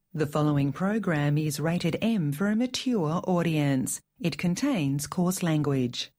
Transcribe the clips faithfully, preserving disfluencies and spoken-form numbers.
The following program is rated M for a mature audience. It contains coarse language.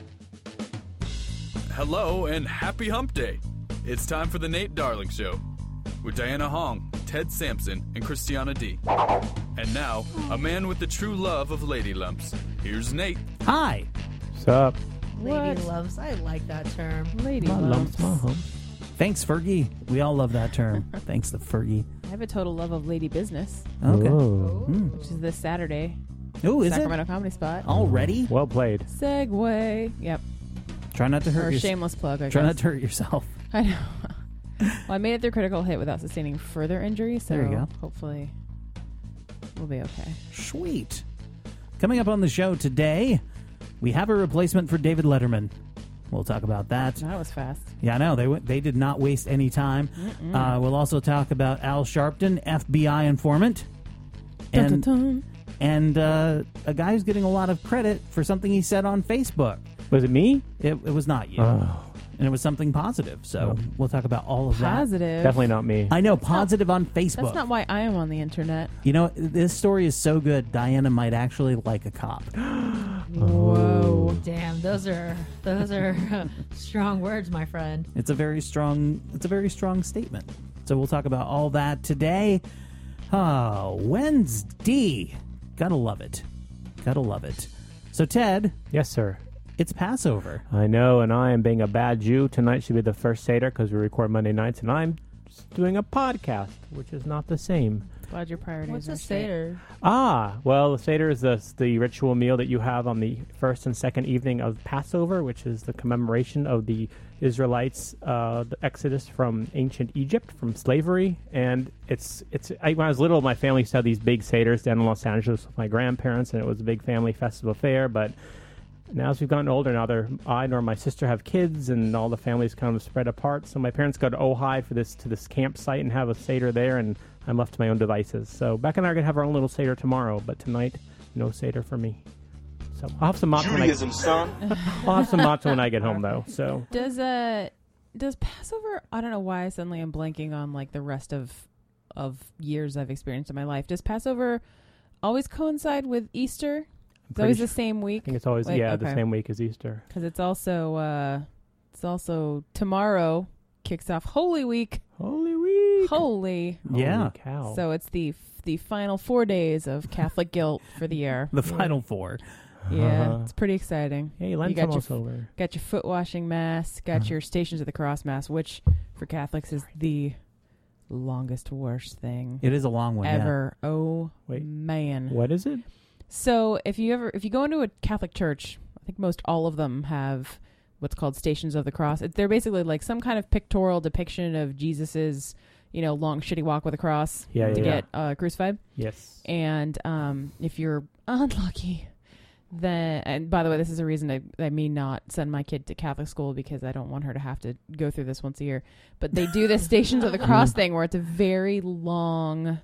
Hello and happy hump day. It's time for the Nate Darling Show with Diana Hong, Ted Sampson, and Christiana D. And now, a man with the true love of lady lumps. Here's Nate. Hi. What's up? Lady lumps. I like that term. Lady My lumps. lumps, my humps. Thanks, Fergie. We all love that term. Thanks to Fergie. I have a total love of Lady Business, Okay. Whoa. Mm. which is this Saturday. Oh, is Sacramento Comedy Spot. it already? Well played. Segway. Yep. Try not to hurt Or a yourself. shameless plug, I Try guess. not to hurt yourself. I know. Well, I made it through critical hit without sustaining further injury, so There you go. hopefully we'll be okay. Sweet. Coming up on the show today, we have a replacement for David Letterman. We'll talk about that. That was fast. Yeah, I know. They went, they did not waste any time. Uh, we'll also talk about Al Sharpton, F B I informant. And, Dun, dun, dun. and uh, a guy who's getting a lot of credit for something he said on Facebook. Was it me? It, it was not you. Oh, And it was something positive. So Oh. we'll talk about all of that. Positive. definitely not me. I know, positive on Facebook. That's not why I am on the internet. You know, this story is so good, Diana might actually like a cop. Whoa. Damn, those are those are strong words, my friend. It's a very strong it's a very strong statement. So we'll talk about all that today. Oh, Wednesday. Gotta love it. Gotta love it. So Ted, Yes, sir. it's Passover. I know, and I am being a bad Jew. Tonight should be the first Seder because we record Monday nights, and I'm just doing a podcast, which is not the same. Glad your priorities What's are a straight. Seder? Ah, well, the Seder is the, the ritual meal that you have on the first and second evening of Passover, which is the commemoration of the Israelites' uh, the exodus from ancient Egypt, from slavery. And it's it's I, when I was little, my family used to have these big Seders down in Los Angeles with my grandparents, and it was a big family festival affair. But now as we've gotten older, neither I nor my sister have kids, and all the families kind of spread apart. So my parents go to Ojai for this to this campsite and have a Seder there, and I'm left to my own devices. So Beck and I are going to have our own little Seder tomorrow, but tonight, no Seder for me. So I'll have some matzah when I, Judaism, son. I'll have some matzah when I get home, though. So Does uh does Passover? I don't know why suddenly I'm blanking on like the rest of of years I've experienced in my life. Does Passover always coincide with Easter? It's pretty always sure- the same I week think it's always, Like, yeah, the okay. same week as Easter. because it's also uh it's also tomorrow kicks off Holy Week. Holy week. Holy. Yeah. Holy cow. So it's the the final four days of Catholic guilt for the year. The final four. Yeah, Uh-huh. it's pretty exciting. Hey, Lent's got your almost f- over. Got your foot washing mass, got Uh-huh. your Stations of the Cross mass, which for Catholics is the longest worst thing It is a long one. yeah. ever. Oh Wait. man. What is it? So if you ever if you go into a Catholic church, I think most all of them have what's called Stations of the Cross. It, they're basically like some kind of pictorial depiction of Jesus's, you know, long shitty walk with a cross Yeah, to yeah, get uh, crucified. Yes. And um, if you're unlucky, then, and by the way, this is a reason I, I may not send my kid to Catholic school because I don't want her to have to go through this once a year. But they do this Stations of the Cross thing where it's a very long,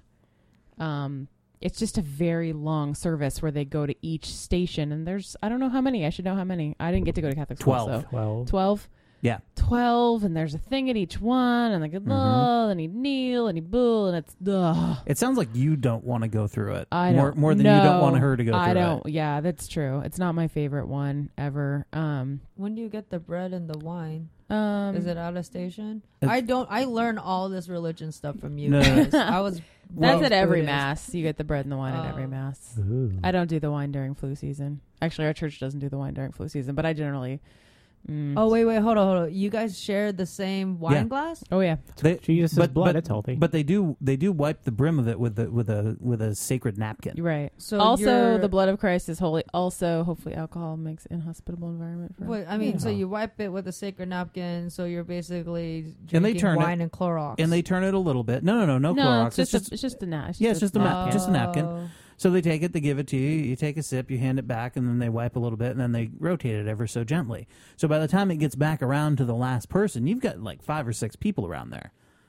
um, it's just a very long service where they go to each station. And there's, I don't know how many. I should know how many. I didn't get to go to Catholic school. Twelve. So. Twelve. twelve? Yeah. twelve, and there's a thing at each one, and like, oh, and he kneel, and he bull, and it's, ugh. It sounds like you don't want to go through it. I more don't, more than you don't no, want her to go through I don't. it. Yeah, that's true. It's not my favorite one ever. Um, When do you get the bread and the wine? um, Is it out of station? It's- I don't. I learned all this religion stuff from you No, no, no. guys. I was. That's raised at every Buddhist. mass. You get the bread and the wine at every Oh. mass. Ooh. I don't do the wine during flu season. Actually, our church doesn't do the wine during flu season, but I generally. Mm. Oh wait, wait, hold on, hold on. You guys shared the same wine Yeah. glass? Oh yeah. They- Jesus' but- blood, but- it's healthy. But they do they do wipe the brim of it with the with a with a sacred napkin. You're right. So also, you're- the blood of Christ is holy. Also, hopefully, alcohol makes inhospitable environment for. Wait, I mean, so Yeah. you wipe it with a sacred napkin. So you're basically And they drinking turn it- wine and Clorox. And they turn it a little bit. No, no, no, no, no, Clorox. it's just, a, it's just a na- Yeah, it's just a napkin. ma- just a napkin. Oh. So they take it, they give it to you, you take a sip, you hand it back, and then they wipe a little bit, and then they rotate it ever so gently. So by the time it gets back around to the last person, you've got like five or six people around there.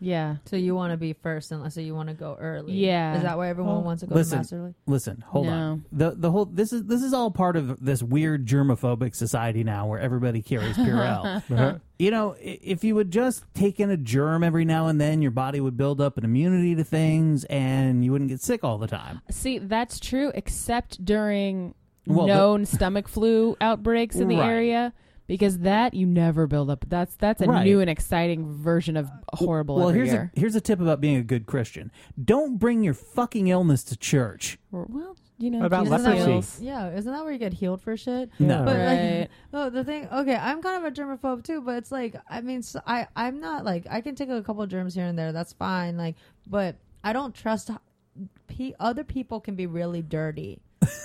Yeah. So you want to be first, unless so you want to go early. Yeah. Is that why everyone Well, wants to go listen. to mass early? Listen, hold No. on. The the whole this is this is all part of this weird germophobic society now where everybody carries Purell. You know, i- if you would just take in a germ every now and then, your body would build up an immunity to things, and you wouldn't get sick all the time. See, that's true, except during Well, known stomach flu outbreaks in the Right. area, because that you never build up. That's that's a Right. new and exciting version of horrible. Well, every here's year. a here's a tip about being a good Christian: don't bring your fucking illness to church. Well, you know, What about Jesus Isn't that, leprosy? heals. where, yeah, isn't that where you get healed for shit? No. But Right. like, oh, the thing. Okay, I'm kind of a germaphobe too, but it's like, I mean, so I I'm not like I can take a couple of germs here and there. That's fine. Like, but I don't trust. P- other people can be really dirty.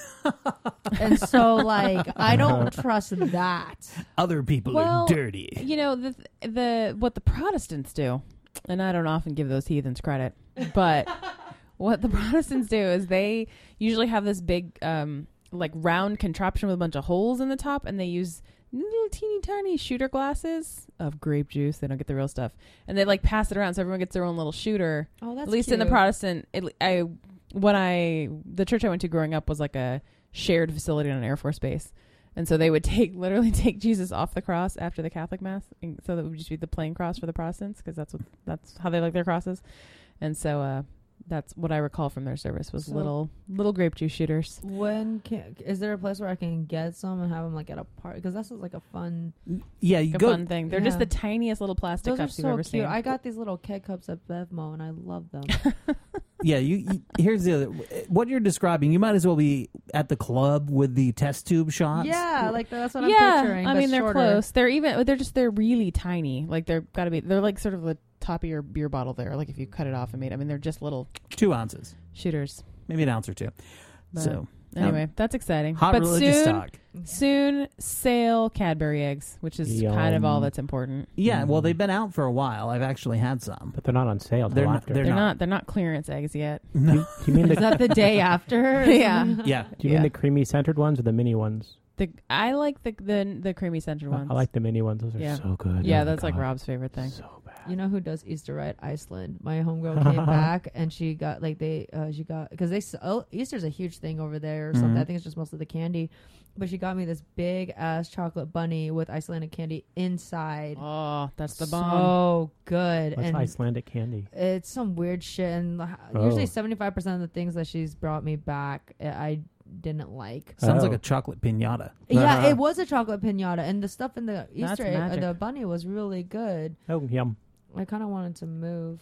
And so, like, I don't trust that. Other people Well, are dirty. You know the the what the Protestants do, and I don't often give those heathens credit, but what the Protestants do is they usually have this big um like round contraption with a bunch of holes in the top, and they use little teeny tiny shooter glasses of grape juice. They don't get the real stuff, and they like pass it around so everyone gets their own little shooter. Oh, that's At least in the cute. Protestant, it, I when I the church I went to growing up was like a shared facility on an Air Force base, and so they would take literally take Jesus off the cross after the Catholic Mass, and so that would just be the plain cross for the Protestants, because that's what that's how they like their crosses, and so uh, that's what I recall from their service was So- little little grape juice shooters. When can, is there a place where I can get some and have them like at a party? Because this is like a fun. Yeah, you A go. fun thing. They're just Yeah. the tiniest little plastic Those are cups you've so ever cute. seen. I got these little keg cups at Bevmo, and I love them. Yeah, you, you. Here's the other. What you're describing, you might as well be at the club with the test tube shots. Yeah, like that's what I'm yeah, picturing. I but mean they're shorter. close. They're even. They're just. They're really tiny. Like they're got to be. They're like sort of the top of your beer bottle there. Like if you cut it off and made. I mean they're just little two ounces, shooters. maybe an ounce or two. But so anyway, um, that's exciting. hot but religious soon, talk. soon sail Cadbury eggs, which is kind of Yum. all that's important. Yeah, well, Mm. they've been out for a while. I've actually had some. But they're not on sale till They're not- after. they're They're not. not. They're not clearance eggs yet. No. Do you mean Is the that the day after? Yeah. Yeah. Do you Yeah. mean the creamy centered ones or the mini ones? The I like the the the creamy centered I- ones. I like the mini ones. Those are Yeah. so good. Yeah, Oh my that's like God. Rob's favorite thing. So bad. You know who does Easter right? Iceland. My homegirl came back and she got like they uh, she got because they oh, Easter's a huge thing over there or something. Mhm. I think it's just mostly the candy, but she got me this big ass chocolate bunny with Icelandic candy inside. Oh, that's the bomb. So good. What's and Icelandic candy? it's some weird shit. And h- Oh. usually seventy-five percent of the things that she's brought me back, uh, I didn't like. Sounds Oh. like a chocolate pinata. Yeah, it was a chocolate pinata, and the stuff in the That's Easter egg, uh, magic. the bunny was really good. Oh, yum. I kind of wanted to move.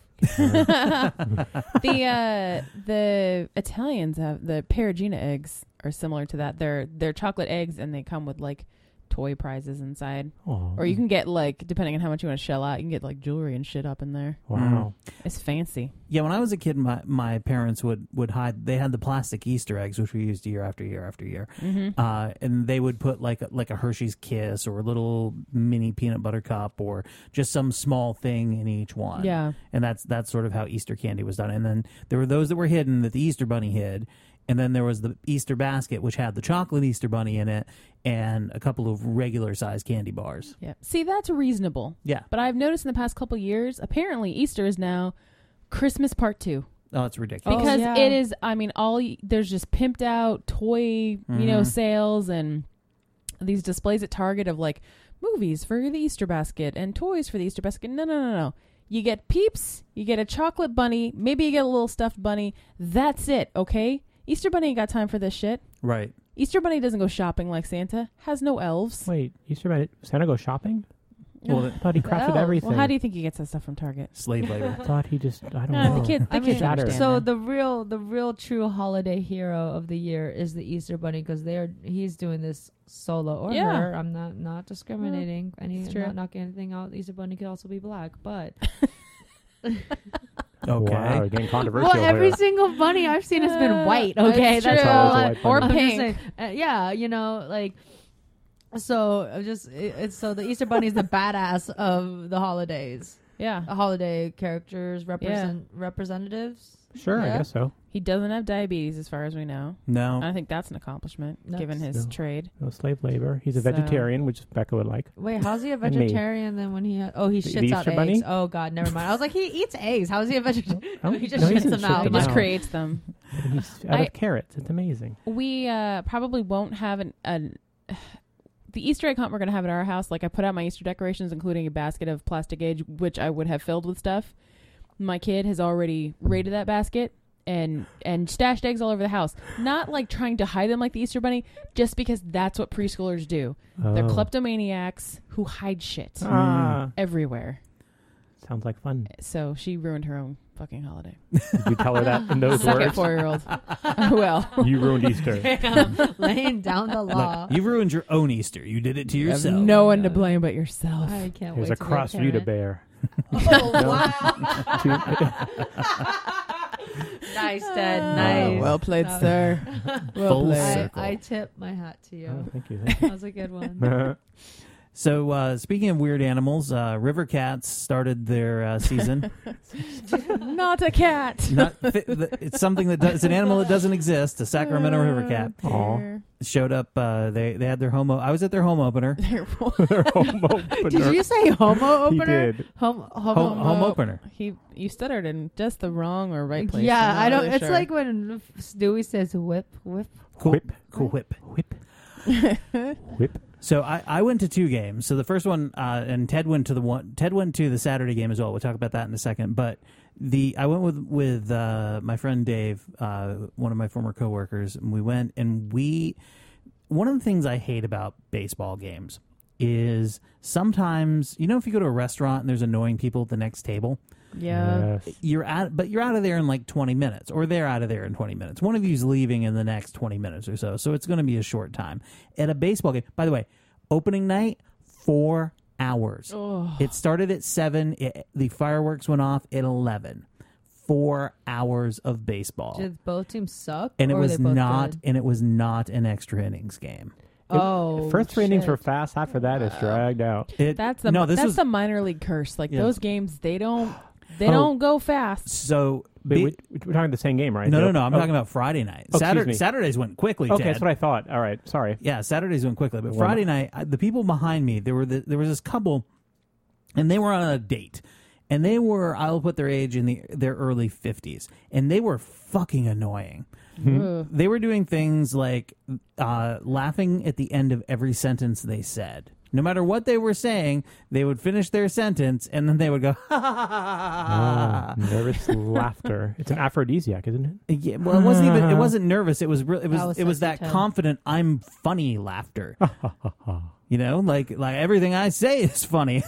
the uh, the Italians have the Perugina eggs are similar to that. They're they're chocolate eggs and they come with like toy prizes inside. Oh. Or you can get like depending on how much you want to shell out, you can get like jewelry and shit up in there. Wow. It's fancy. Yeah, when I was a kid, my, my parents would, would hide. They had the plastic Easter eggs, which we used year after year after year, Mm-hmm. uh, and they would put like a, like a Hershey's Kiss or a little mini peanut butter cup or just some small thing in each one. Yeah. and that's that's sort of how Easter candy was done. And then there were those that were hidden that the Easter Bunny hid, and then there was the Easter basket, which had the chocolate Easter Bunny in it and a couple of regular sized candy bars. Yeah. See, that's reasonable. Yeah. But I've noticed in the past couple years, apparently Easter is now Christmas part two. Oh, it's ridiculous. Because yeah. it is, I mean, all y- there's just pimped out toy, you know, Mhm. sales and these displays at Target of like movies for the Easter basket and toys for the Easter basket. No, no, no, no. You get Peeps, you get a chocolate bunny, maybe you get a little stuffed bunny. That's it, okay? Easter Bunny ain't got time for this shit. Right. Easter Bunny doesn't go shopping like Santa. Has no elves. Wait, Easter Bunny, Santa go shopping? Well, I thought he crafted elves. everything. Well, how do you think he gets that stuff from Target? slave labor. I thought he just, I don't No, know. the kids, the I kids mean, understand so that. the real, the real true holiday hero of the year is the Easter Bunny because they're he's doing this solo or Yeah. her. I'm not not discriminating. Any it's true. not knocking anything out. Easter Bunny could also be black, but Okay. Wow, you're getting controversial well, every here. single bunny I've seen has been Uh, white. Okay, that's that's true. all. Always a I- white Or bunny. I'm just pink. saying, uh, yeah, you know, like. So I'm just it, it's so the Easter Bunny is the badass of the holidays. Yeah. Holiday characters represent representatives. Sure, I Yeah. guess so. He doesn't have diabetes, as far as we know. No. I think that's an accomplishment, That's- given his No. trade. No slave labor. He's a So- vegetarian, which Becca would like. Wait, how's he a And me. vegetarian then when he? Ha- oh, he The- shits the out Easter eggs. bunny? Oh God, never mind. I was like, he eats eggs. How is he a vegetarian? Oh, he just no, he shits doesn't them shit out. He them just out. creates them. And he's out I- of carrots. It's amazing. We uh, probably won't have an, an the Easter egg hunt we're going to have at our house. Like, I put out my Easter decorations, including a basket of plastic eggs, which I would have filled with stuff. My kid has already raided that basket and and stashed eggs all over the house. Not like trying to hide them like the Easter bunny, just because that's what preschoolers do. They're Oh. kleptomaniacs who hide shit Ah, everywhere. sounds like fun. So she ruined her own fucking holiday. Did you tell her that in those Second words? four-year-old. Well, You ruined Easter. Damn, laying down the law. Look, you ruined your own Easter. You did it to you have yourself. no Oh my one to God. blame but yourself. I can't There's wait a to cross be a for you to parent. bear. Oh No. wow! Nice, Dad. Oh, Nice. well played, That- sir. Well Full played. I, circle. I tip my hat to you. Oh, thank you. Thank That was a good one. you. So, uh, speaking of weird animals, uh, River Cats started their uh, season. Not a cat. Not fi- the- it's something that does, it's an animal that doesn't exist. A Sacramento River Cat Aw. showed up. Uh, they they had their home. o- I was at their home opener. Their home opener. Did you say homo He opener? did. Home, homo. Home, home opener. He, you stuttered in just the wrong or right place. Yeah, I'm not I don't. really It's sure. like when Stewie says whip, whip. Cool, Whip. cool whip. Whip. Whip. So I, I went to two games. So the first one, uh, and Ted went to the one. Ted went to the Saturday game as well. We'll talk about that in a second. But the I went with with uh, my friend Dave, uh, one of my former coworkers, and we went and we. One of the things I hate about baseball games is sometimes, you know, if you go to a restaurant and there's annoying people at the next table, yeah. Yes. you're out, but you're out of there in like twenty minutes, or they're out of there in twenty minutes. One of you's leaving in the next twenty minutes or so, so it's going to be a short time. At a baseball game, by the way, opening night, four hours. Oh. It started at seven. It, the fireworks went off at eleven. Four hours of baseball, Did both teams suck? and it or were was they both not, good? and it was not an extra innings game. Oh, First three innings shit. were fast. After that, it's dragged out. It, That's the no. This that's was the minor league curse. Like Yeah. those games, they don't they Oh. don't go fast. so. Wait, be- we, we're talking the same game, right? no, no, The- no. I'm oh, talking about Friday night. Oh, excuse Saturday, me. Saturdays went quickly. Okay, Ted. that's what I thought. All right, sorry. Yeah, Saturdays went quickly, but Well, Friday night, I- the people behind me, there were the, there was this couple, and they were on a date, and they were, I'll put their age in the their early fifties, and they were fucking annoying. Ugh. They were doing things like uh, laughing at the end of every sentence they said. No matter what they were saying, they would finish their sentence, and then they would go, ha ha ha ha. Oh, nervous laughter. It's an aphrodisiac, isn't it? Yeah, well, it wasn't even. It wasn't nervous. It was real. It was. That was it was sexy, that Ted. confident. I'm funny laughter. You know, like like everything I say is funny.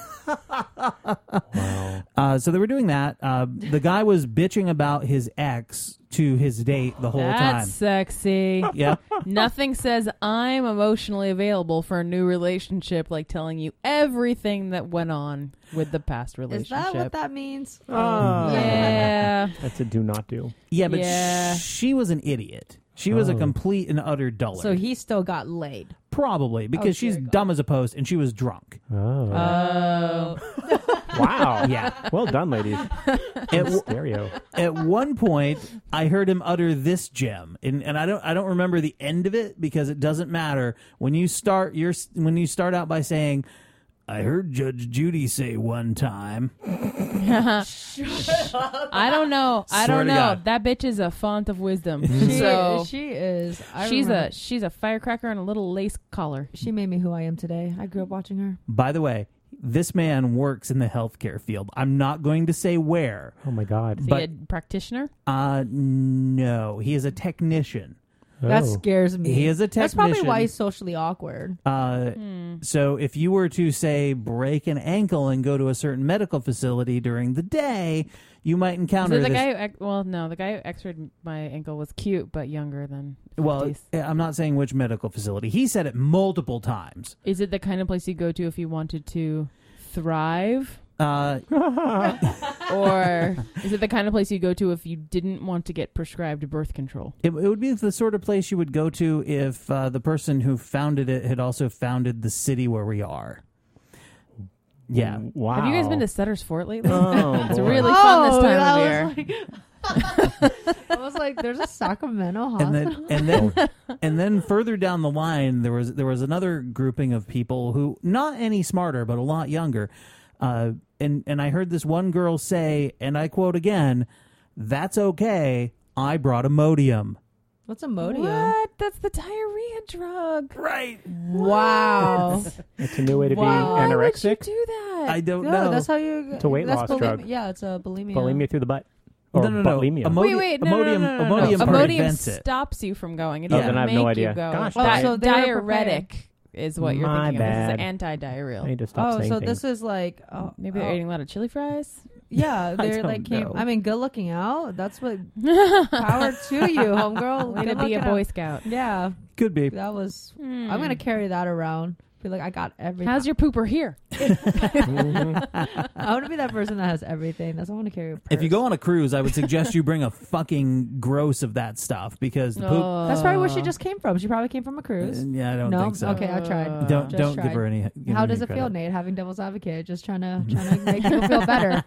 Wow. Uh, so they were doing that. Uh, the guy was bitching about his ex to his date the whole That's time. sexy. Yeah. Nothing says I'm emotionally available for a new relationship like telling you everything that went on with the past Is relationship. that what that means? Oh. Yeah. That's a do not do. Yeah, but Yeah. she was an idiot. She was a Oh. complete and utter dullard. So he still got laid. Probably because Oh, she's dear God. dumb as a post and she was drunk. Oh. Oh. Wow. Yeah. Well done, ladies. At, Stereo. at one point, I heard him utter this gem, and, and I don't I don't remember the end of it because it doesn't matter. When you start your when you start out by saying, "I heard Judge Judy say one time." I don't know. I Swear don't to know. God. That bitch is a font of wisdom. She, so she is. I she's remember- a she's a firecracker and a little lace collar. She made me who I am today. I grew up watching her. By the way, this man works in the healthcare field. I'm not going to say where. Oh, my God. Is But- he a practitioner? Uh, no, he is a technician. That Oh. scares me. He is a That's probably technician. why he's socially awkward. Uh, So if you were to say break an ankle and go to a certain medical facility during the day, you might Is encounter it the this. guy who, ex- well, no, the guy who x-rayed my ankle was cute, but younger than well, fifties. I'm not saying which medical facility. He said it multiple times. Is it the kind of place you go to if you wanted to thrive? Uh, Or is it the kind of place you go to if you didn't want to get prescribed birth control? it, it would be the sort of place you would go to if uh, the person who founded it had also founded the city where we are. Yeah. Wow. Have you guys been to Sutter's Fort lately? Oh, It's boy. really fun this time that of year. was like, I was like, like, there's a Sacramento and hospital. then and then and then further down the line there was there was another grouping of people who not any smarter but a lot younger, uh, and and I heard this one girl say, and I quote again, "That's okay. I brought Imodium." What's Imodium? What? That's the diarrhea drug. Right. Wow. It's a new way to Wow. be Why would you anorexic. do that? I don't No, know. that's how you. It's a weight that's loss bulim- drug. Yeah, it's a bulimia. Bulimia through the butt. Or no, no, no. bulimia. Imodi- wait, wait, no, Imodium, no, no, no, no, Imodium no. prevents Imodium it. stops you from going. It Oh, doesn't then I have make no you idea. go. Gosh, Oh, Di- so they were diuretic is what you're My thinking of. This bad. is anti-diarrheal. I need to stop Oh, saying so things. this is like. Oh, Maybe they're oh, eating a lot of chili fries. Yeah, they're don't like came. know. I mean, good looking out. That's what. Power to you, homegirl. Way to Good be a looking Boy out. Scout. Yeah, Could be. that was. Hmm. I'm gonna carry that around. Be like, I got everything. How's your pooper here? I want to be that person that has everything. That's why I want to carry a purse. If you go on a cruise, I would suggest you bring a fucking gross of that stuff because the poop. Oh. That's probably where she just came from. She probably came from a cruise. Yeah, I don't no, think so. okay, I tried. Don't Just don't tried. give her any. give How her does any it feel, credit. Nate? Having devil's advocate, just trying to trying to make people feel better.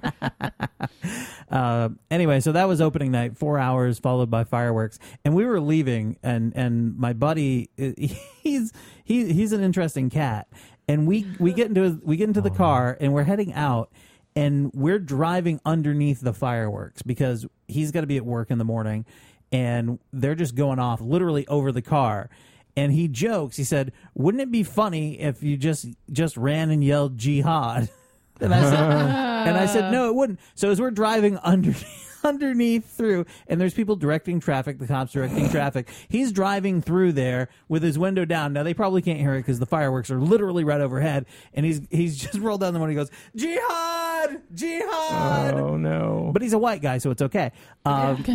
Uh, anyway, so that was opening night, four hours followed by fireworks, and we were leaving, and and my buddy, he's he he's an interesting cat, and we we get into we get into the car and we're heading out, and we're driving underneath the fireworks because he's got to be at work in the morning, and they're just going off literally over the car. And he jokes. He said, "Wouldn't it be funny if you just just ran and yelled jihad?" And I said, and I said, "No, it wouldn't." So as we're driving underneath, underneath through, and there's people directing traffic, the cops directing traffic. He's driving through there with his window down. Now they probably can't hear it because the fireworks are literally right overhead. And he's he's just rolled down the window. He goes, "Jihad, jihad!" Oh no! But he's a white guy, so it's okay. Um,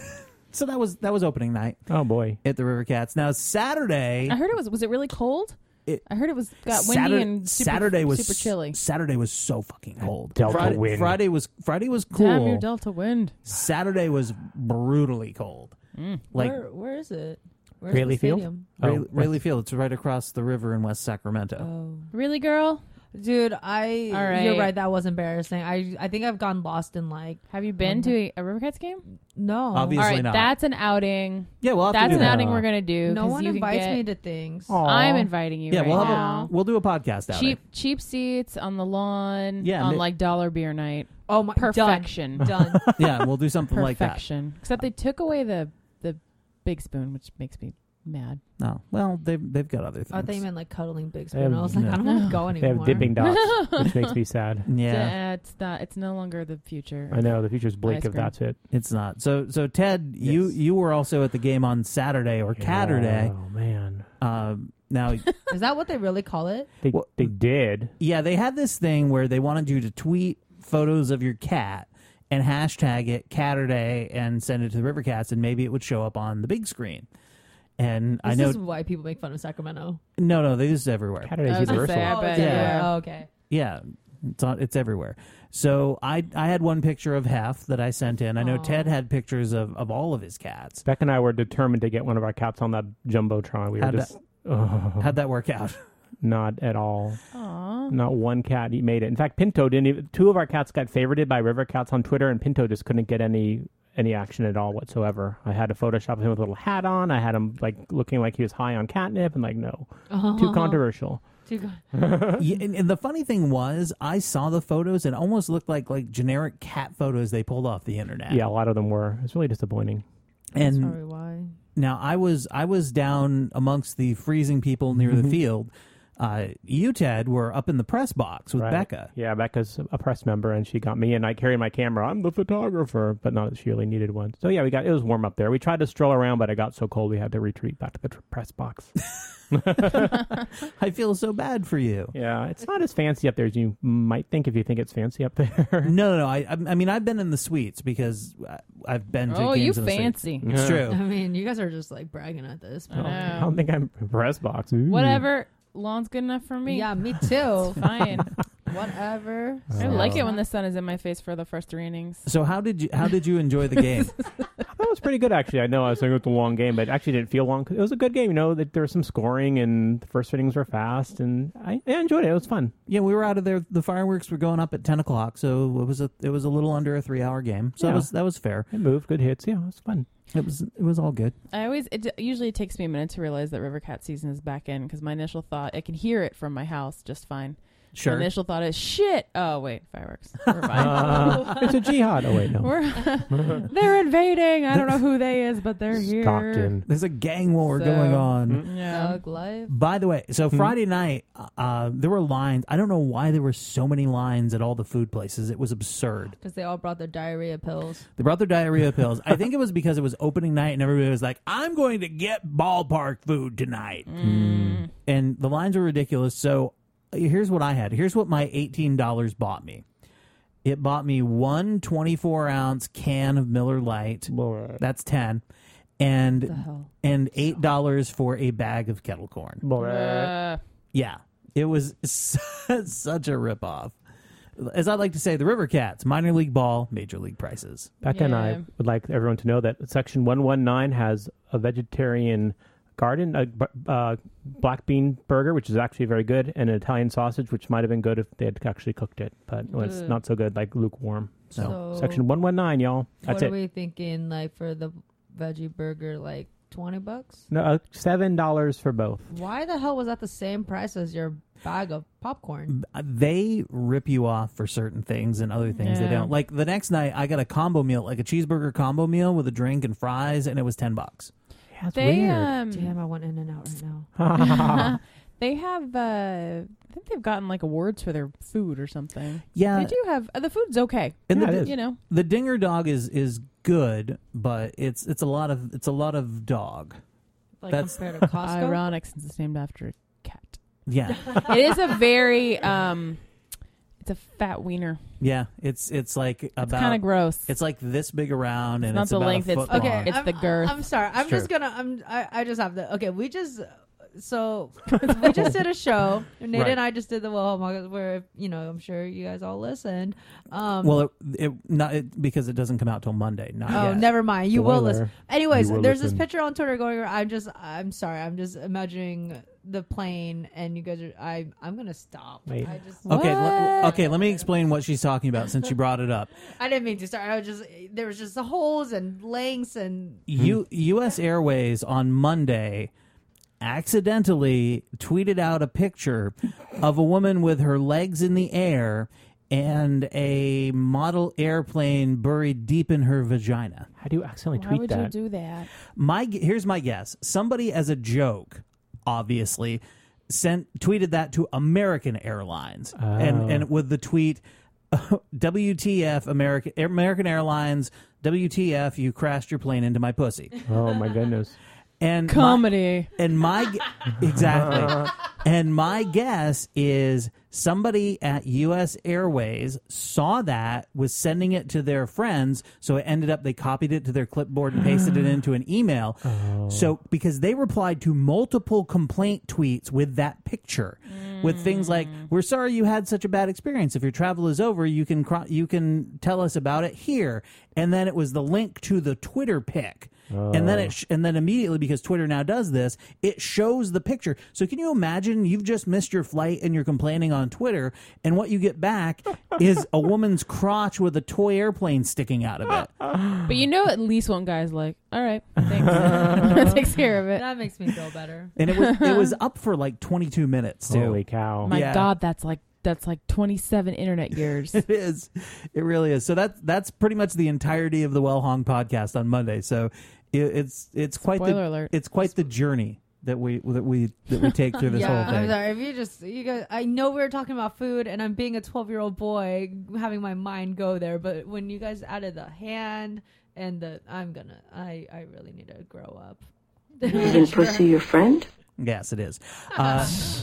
so that was that was opening night Oh boy! at the River Cats. Now Saturday. I heard it was. Was it really cold? It- I heard it was got windy Saturday, and super, Saturday was super chilly. Saturday was so fucking cold. Delta Friday, wind. Friday was Friday was Damn you, cool. Delta wind. Saturday was brutally cold. Like where where is it? Where's Rayleigh the Field? stadium? Ray, Oh, Rayleigh Field. It's right across the river in West Sacramento. Oh, Really, girl? dude, I. All right. You're right. That was embarrassing. I I think I've gone lost in like. Have you been to a, a River Cats game? No. Obviously All right, not. that's an outing. Yeah, we'll have That's to do an that. outing we're gonna do. No 'cause one you can invites get- me to things. Aw. I'm inviting you. Yeah, right we'll have now. a, we'll do a podcast out. cheap cheap seats on the lawn. Yeah, on ma- like dollar beer night. Oh my. Perfection. Done. Done. Yeah, we'll do something like that. Perfection. Except they took away the the big spoon, which makes me mad. No, well, they've they've got other things. I thought you meant like cuddling big They have- spoon. I was like, yeah. I don't want to go They have anymore. dipping dots, which makes me sad. Yeah, Uh, it's not. It's no longer the future. I know the future's bleak Ice if cream. that's it. it's not. So so Ted, you Yes. you were also at the game on Saturday or Catterday. Oh man, Um, now, Is that what they really call it? they Well- they did. yeah, they had this thing where they wanted you to tweet photos of your cat and hashtag it Catterday and send it to the River Cats, and maybe it would show up on the big screen. And I This know, is why people make fun of Sacramento. no, no, they use it everywhere. Caterday's I was gonna universal. say, I oh, bet, it's everywhere. yeah. Oh, okay. Yeah, it's on, it's everywhere. So I I had one picture of Hef that I sent in. I know Aw. Ted had pictures of, of all of his cats. Beck and I were determined to get one of our cats on that jumbotron. We were How'd just oh, How'd that work out? not at all. Aw. Not one cat made it. In fact, Pinto didn't. Even, two of our cats got favorited by River Cats on Twitter, and Pinto just couldn't get any any action at all whatsoever. I had to Photoshop him with a little hat on. I had him like looking like he was high on catnip, and like no, too controversial. Too good. Yeah, and, and the funny thing was, I saw the photos and it almost looked like like generic cat photos they pulled off the internet. Yeah, a lot of them were. It's really disappointing. That's and probably why. now I was I was down amongst the freezing people near the field. Uh, you, Ted, were up in the press box with Right. Becca. Yeah, Becca's a press member, and she got me, and I carried my camera. I'm the photographer, but not that she really needed one. So yeah, we got it was warm up there. We tried to stroll around, but it got so cold we had to retreat back to the tr- press box. I feel so bad for you. Yeah, it's not as fancy up there as you might think if you think it's fancy up there. No, no, no. I, I mean, I've been in the suites because I- I've been to Oh, you games in the suites. fancy. It's true. I mean, you guys are just like bragging at this. I But I don't think I'm press box. Ooh. Whatever. Lawn's good enough for me. yeah, me too. Fine. Whatever. I Oh. like it when the sun is in my face for the first three innings. So how did you how did you enjoy the game? That was pretty good, actually. I know I was saying it was a long game, but it actually didn't feel long. It was a good game. You know, that there was some scoring, and the first innings were fast, and I, I enjoyed it. It was fun. Yeah, we were out of there. The fireworks were going up at ten o'clock, so it was a it was a little under a three hour game. So Yeah. that was that was fair. It moved, good hits. Yeah, it was fun. It was it was all good. I always it usually takes me a minute to realize that River Cat season is back in because my initial thought I can hear it from my house just fine. Sure. My initial thought is shit. Oh wait, fireworks. We're fine. Uh, it's a jihad. Oh wait, no. We're they're invading. I don't know who they is, but they're here. Stockton. There's a gang war So- going on. Mm. Yeah. Thug life. By the way, so Friday night, uh, there were lines. I don't know why there were so many lines at all the food places. It was absurd. Because they all brought their diarrhea pills. They brought their diarrhea pills. I think it was because it was opening night and everybody was like, I'm going to get ballpark food tonight. Mm. And the lines were ridiculous. So here's what I had. Here's what my eighteen dollars bought me. It bought me one twenty-four ounce can of Miller Lite. That's ten. The And hell? and eight dollars for a bag of kettle corn. Uh, Yeah. It was such a ripoff. As I like to say, the River Cats, minor league ball, major league prices. Becca and I Yeah. would like everyone to know that Section one nineteen has a vegetarian garden, a b- uh, black bean burger, which is actually very good, and an Italian sausage, which might have been good if they had actually cooked it, but it was Ugh. not so good, like lukewarm. So, So Section one nineteen, y'all. That's what it. are we thinking, like, for the veggie burger, like, twenty bucks? No, uh, seven dollars for both. Why the hell was that the same price as your bag of popcorn? They rip you off for certain things and other things they Yeah. don't. Like the next night, I got a combo meal, like a cheeseburger combo meal with a drink and fries, and it was ten bucks. Yeah, that's they weird. um Damn, I want In and Out right now. they have uh I think they've gotten like awards for their food or something. Yeah, They do have uh, the food's okay. and Yeah, the, it is. You know. the Dinger Dog is is good, but it's it's a lot of it's a lot of dog. Like, That's- compared to Costco? Ironic since it's named after a cat. Yeah, It is a very um it's a fat wiener. yeah. It's it's like It's about kind of gross. it's like this big around, and not it's the about length, a it's foot the- long. it's I'm, the girth. I'm sorry. I'm It's just true. gonna. I'm. I, I just have to. Okay, we just. So we just did a show. Nate Right. and I just did the Well Home where you know I'm sure you guys all listened. Um, Well, it, it not it, because it doesn't come out till Monday. Not oh, yet. never mind. You will Spoiler. listen. Anyways, You will there's listen. this picture on Twitter going around. I'm just. I'm sorry. I'm just imagining the plane, and you guys are. I. I'm gonna stop. Wait. I just. Okay, le- What? okay. Let me explain what she's talking about since you brought it up. I didn't mean to start. I was just. There was just the holes and lengths and. U- U S Airways on Monday accidentally tweeted out a picture of a woman with her legs in the air and a model airplane buried deep in her vagina. How do you accidentally Why tweet would that? you do that? My gu- here's my guess. Somebody as a joke, obviously, sent tweeted that to American Airlines, Oh. and and with the tweet, W T F American American Airlines, W T F you crashed your plane into my pussy. Oh my goodness. And my, Comedy. and my gu- exactly. And my guess is somebody at U S Airways saw that, was sending it to their friends, so it ended up they copied it to their clipboard and pasted it into an email. So because they replied to multiple complaint tweets with that picture, with things like, "We're sorry you had such a bad experience. If your travel is over, you can cro- you can tell us about it here." And then it was the link to the Twitter pic. And then it sh- and then immediately, because Twitter now does this, it shows the picture. So can you imagine you've just missed your flight and you're complaining on Twitter, and what you get back is a woman's crotch with a toy airplane sticking out of it. But you know at least one guy's like, all right, thanks. That takes care of it. That makes me feel better. And it was it was up for like twenty-two minutes too. Holy cow. My Yeah. God, that's like that's like twenty-seven internet years. It is. It really is. So that's that's pretty much the entirety of the Well Hong podcast on Monday. So it, it's it's quite Spoiler the alert. it's quite the journey that we that we that we take through this yeah, whole I'm thing. sorry. If you just, you guys, I know we were talking about food, and I'm being a twelve year old boy, having my mind go there. But when you guys added the hand and the, I'm gonna, I, I really need to grow up. Isn't pussy your friend? Yes, it is. Uh,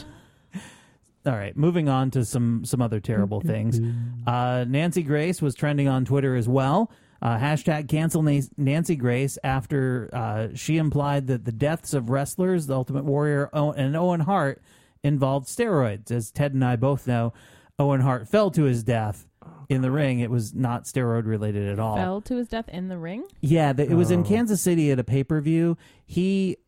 all right, moving on to some some other terrible things. Uh, Nancy Grace was trending on Twitter as well. Uh, hashtag cancel Na- Nancy Grace after uh, she implied that the deaths of wrestlers, the Ultimate Warrior o- and Owen Hart, involved steroids. As Ted and I both know, Owen Hart fell to his death in the ring. It was not steroid related at all. Fell to his death in the ring? Yeah, the, it was in Oh. Kansas City at a pay-per-view. He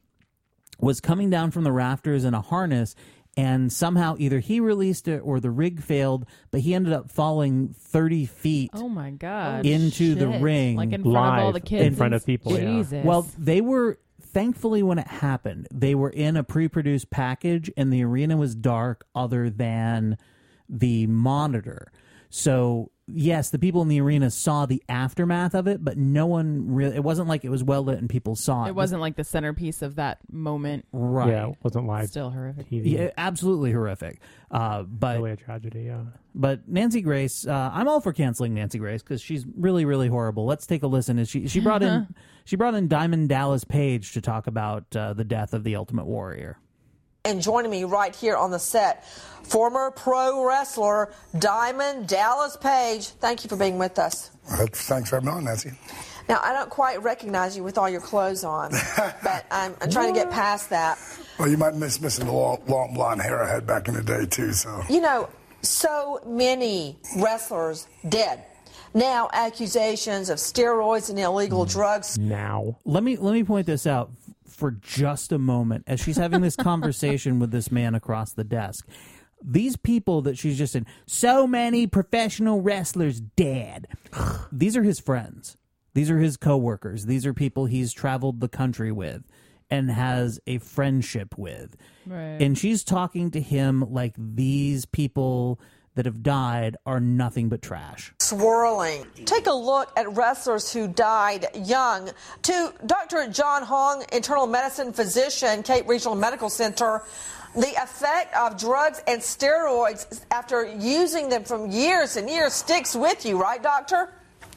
was coming down from the rafters in a harness, and somehow either he released it or the rig failed, but he ended up falling thirty feet. Oh my god. Into the Shit. ring. Like in front of all Live the kids. in front of people, yeah. Jesus. Well, they were, thankfully, when it happened, they were in a pre-produced package, and the arena was dark other than the monitor. So, yes, the people in the arena saw the aftermath of it, but no one really, it wasn't like it was well lit and people saw it. it wasn't like the centerpiece of that moment. Right. Yeah, it wasn't live Still horrific. T V. Yeah, absolutely horrific. Uh, but Really a tragedy, yeah. but Nancy Grace, uh, I'm all for canceling Nancy Grace because she's really, really horrible. Let's take a listen. As she she brought in she brought in Diamond Dallas Page to talk about uh, the death of the Ultimate Warrior. And joining me right here on the set, former pro wrestler Diamond Dallas Page. Thank you for being with us. Thanks for having me on, Nancy. Now, I don't quite recognize you with all your clothes on, but I'm, I'm trying to get past that. Well, you might miss missing the long, long blonde hair I had back in the day, too, so. You know, so many wrestlers dead. Now, accusations of steroids and illegal drugs. Now. Let me let me point this out for just a moment as she's having this conversation with this man across the desk. These people that she's just in, so many professional wrestlers dead. These are his friends. These are his coworkers. These are people he's traveled the country with and has a friendship with. Right. And she's talking to him like these people that have died are nothing but trash. Swirling. Take a look at wrestlers who died young. To Doctor John Hong, internal medicine physician, Cape Regional Medical Center, the effect of drugs and steroids after using them from years and years sticks with you, right, doctor?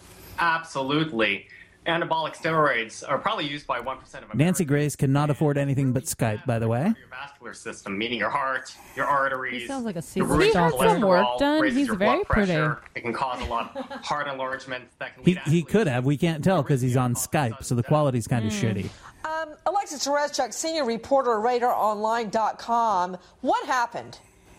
Absolutely. Anabolic steroids are probably used by one percent of Americans. Nancy Grace cannot afford anything but Skype, by the way. Your vascular system, meaning your heart, your arteries. He sounds like a your secret roots, He had your some work cholesterol, done. raises He's your very blood pressure. It can cause a lot of heart enlargement. That can He lead he actually could have. We can't tell because he's on Skype, so the quality's kind of shitty. Um, Alexis Tereszchuk, senior reporter, radar online dot com. What happened?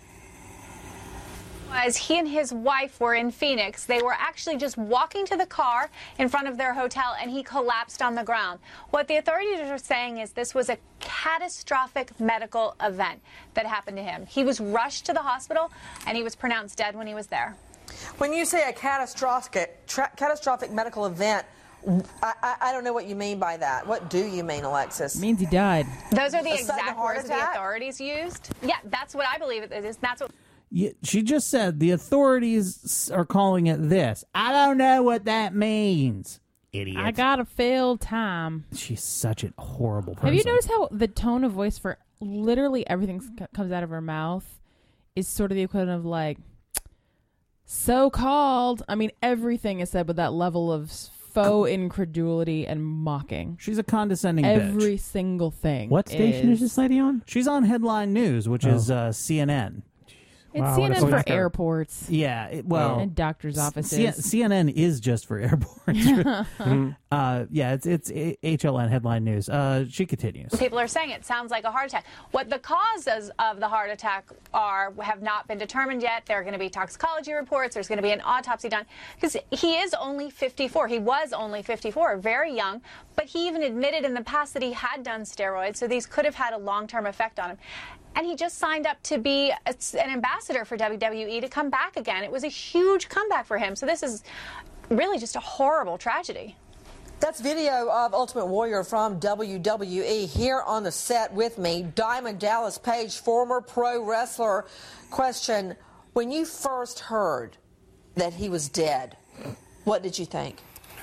As he and his wife were in Phoenix, they were actually just walking to the car in front of their hotel, and he collapsed on the ground. What the authorities are saying is this was a catastrophic medical event that happened to him. He was rushed to the hospital, and he was pronounced dead when he was there. When you say a catastrophic, tra- catastrophic medical event, I, I, I don't know what you mean by that. What do you mean, Alexis? Means he died. Those are the A sudden exact heart words the attack? authorities used. Yeah, that's what I believe it is. That's what. Yeah, she just said the authorities are calling it this. I don't know what that means. Idiot. I got a failed time. She's such a horrible person. Have you noticed how the tone of voice for literally everything that comes out of her mouth is sort of the equivalent of like, so-called? I mean, everything is said with that level of faux incredulity and mocking. She's a condescending Every bitch. single thing. What station is this lady on? She's on Headline News, which Oh. is uh, C N N. It's Wow, C what N a N for sucker. airports Yeah, it, well, and doctors' C- offices. C N N is just for airports. uh, yeah, it's it's A- H L N Headline News. Uh, she continues. People are saying it sounds like a heart attack. What the causes of the heart attack are have not been determined yet. There are going to be toxicology reports. There's going to be an autopsy done because he is only fifty-four. He was only fifty-four, very young. But he even admitted in the past that he had done steroids, so these could have had a long-term effect on him. And he just signed up to be a, an ambassador for W W E to come back again. It was a huge comeback for him. So this is really just a horrible tragedy. That's video of Ultimate Warrior from W W E here on the set with me. Diamond Dallas Page, former pro wrestler. Question, when you first heard that he was dead, what did you think?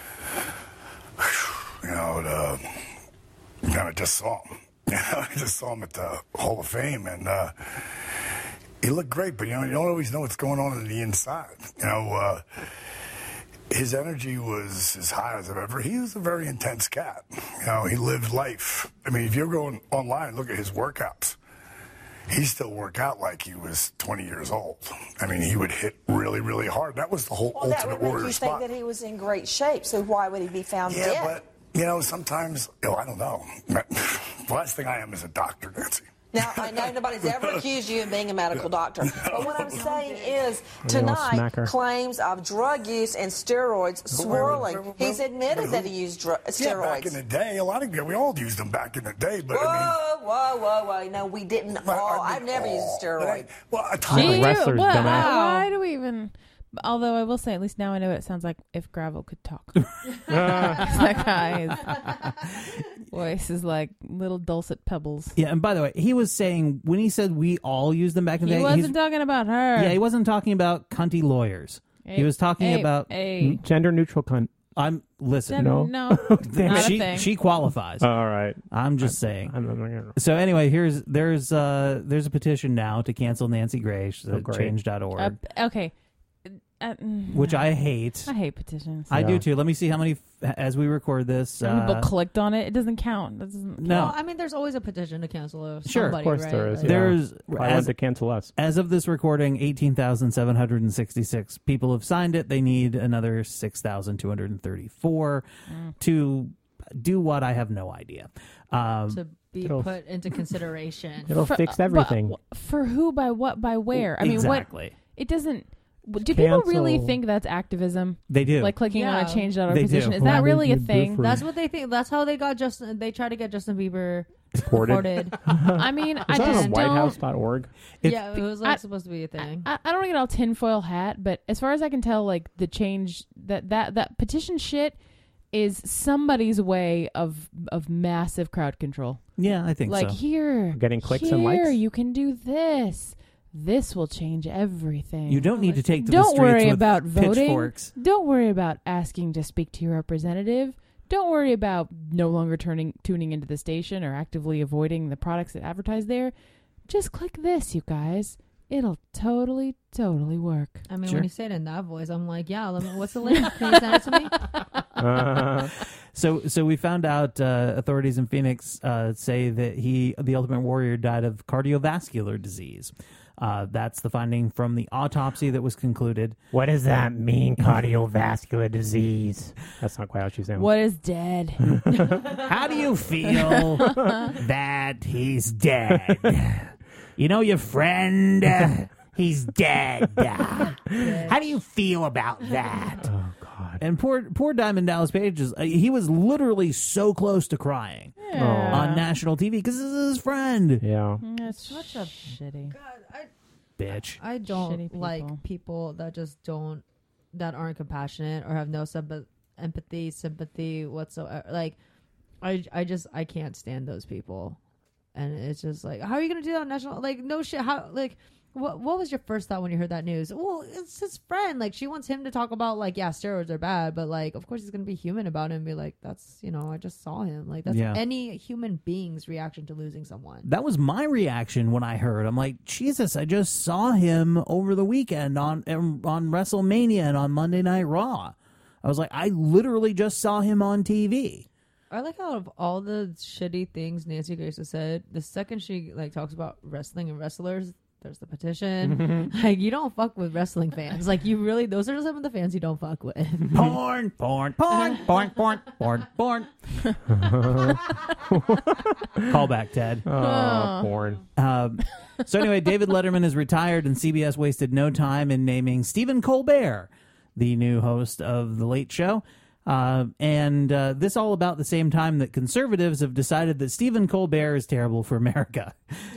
You know, the, you kind of just saw him. You know, I just saw him at the Hall of Fame, and uh, he looked great, but, you know, you don't always know what's going on on the inside. You know, uh, his energy was as high as I've ever. He was a very intense cat. You know, he lived life. I mean, if you're going online and look at his workouts, he still worked out like he was twenty years old. I mean, he would hit really, really hard. That was the whole Well, that Ultimate would make Warrior you spot. think that he was in great shape, so why would he be found Yeah, dead? but, you know, sometimes, oh, I don't know. The last thing I am is a doctor, Nancy. Now, I know nobody's ever accused you of being a medical doctor, but what I'm saying is They all tonight smack her. claims of drug use and steroids swirling. Well, well, He's admitted that he used dr- Yeah, back in steroids. the day, a lot of we all used them back in the day, but I mean. Whoa, whoa, whoa, whoa. No, we didn't But all. I I've mean, never used all- steroids. Well, I Do told you? you. wrestlers, What- dumbass. Why do we even? Although I will say, at least now I know what it sounds like if gravel could talk. That guy's voice is like little dulcet pebbles. Yeah, and by the way, he was saying when he said we all used them back in the He day. wasn't he's- talking about her. yeah, he wasn't talking about cunty lawyers. Hey, he was talking hey, about. hey. Gender neutral cunt. I'm listen. Gen- No. no, Damn not she a thing. she qualifies. All right. I'm just saying. I'm, I'm, I'm, So anyway, here's there's uh there's a petition now to cancel Nancy Grace Oh, at great. change dot org, Uh, okay, uh, mm, which I hate. I hate petitions. I do Yeah. too. Let me see how many f- as we record this. How many Uh, people clicked on it. It doesn't count. That doesn't no, Well, I mean, there's always a petition to cancel a Sure, of somebody, course right? there is, Like- yeah. there's I want as, to cancel us. as of this recording, eighteen thousand seven hundred sixty-six people have signed it. They need another six thousand two hundred thirty-four Mm. to do what I have no idea. Um, to be It'll- put into consideration. It'll For- fix uh, everything. but for who? By what? By where? I mean, exactly. what? It doesn't. Do people really Cancel. think that's activism? They do. Like clicking on Yeah. a change dot org They do. petition? Is What that did really a you do thing? for- That's what they think. That's how they got Justin. They tried to get Justin Bieber Deported. deported. I mean, I Is that just on don't. white house dot org? If- yeah, it was like I- supposed to be a thing. I, I don't want to get all tinfoil hat, but as far as I can tell, like the change that that that petition shit is somebody's way of of massive crowd control. Yeah, I think Like so. here, Getting clicks here, and likes? you can do this. This will change everything. You don't need to take to the Don't streets worry with about voting. pitchforks. Don't worry about asking to speak to your representative. Don't worry about no longer turning tuning into the station or actively avoiding the products that advertise there. Just click this, you guys. It'll totally, totally work. I mean, Sure. when you say it in that voice, I'm like, yeah. Let me, what's the link? Can you send it to me? Uh, So, so we found out uh, authorities in Phoenix uh, say that he, the Ultimate Warrior, died of cardiovascular disease. Uh, that's the finding from the autopsy that was concluded. what does that mean, cardiovascular disease? That's not quite how she sounds. What is dead? How do you feel that he's dead? You know your friend? Uh, he's dead. Uh, How do you feel about that? Oh, God. And poor, poor Diamond Dallas Page is, uh, he was literally so close to crying on national T V because this is his friend. Yeah. That's such a shitty. Bitch. I don't Shitty people. like people that just don't, that aren't compassionate or have no sympa- empathy, sympathy whatsoever. Like, I, I just, I can't stand those people. And it's just like, how are you going to do that on national? Like, no shit. How, like, what, what was your first thought when you heard that news? Well, it's his friend. Like, she wants him to talk about, like, yeah, steroids are bad, but, like, of course he's going to be human about it and be like, that's, you know, I just saw him. Like, that's Yeah. any human being's reaction to losing someone. That was my reaction when I heard. I'm like, Jesus! I just saw him over the weekend on on WrestleMania and on Monday Night Raw. I was like, I literally just saw him on T V. I like how of all the shitty things Nancy Grace has said, the second she like talks about wrestling and wrestlers, there's the petition. Like, you don't fuck with wrestling fans. Like, you really, those are some of the fans you don't fuck with. Porn, porn, porn, porn, porn, porn, porn. Call back, Ted. Oh, porn. Um, so anyway, David Letterman is retired, and C B S wasted no time in naming Stephen Colbert the new host of The Late Show. Uh, and uh, this all about the same time that conservatives have decided that Stephen Colbert is terrible for America.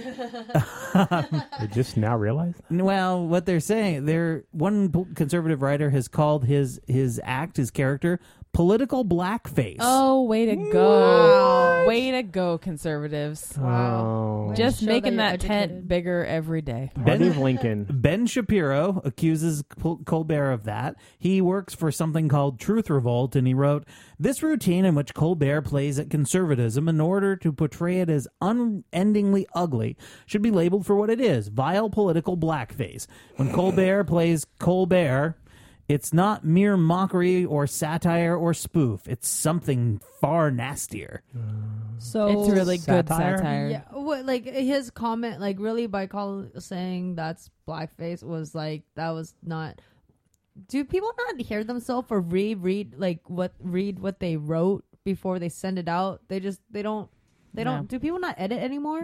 They just now realize that? Well, what they're saying, they're one p- conservative writer has called his his act, his character, political blackface. Oh, way to go. Way to go, conservatives. Wow. Way to Just show making that that you're tent educated. bigger every day. Party of Lincoln. Ben Shapiro accuses Col- Colbert of that. He works for something called Truth Revolt, and he wrote, "This routine in which Colbert plays at conservatism in order to portray it as unendingly ugly should be labeled for what it is, vile political blackface. When Colbert plays Colbert, it's not mere mockery or satire or spoof. It's something far nastier." So It's really good Satire? satire. yeah, what, like his comment, like really by call saying that's blackface was like that was not. Do people not hear themselves or read read like what read what they wrote before they send it out? They just they don't they No. don't. Do people not edit anymore? No.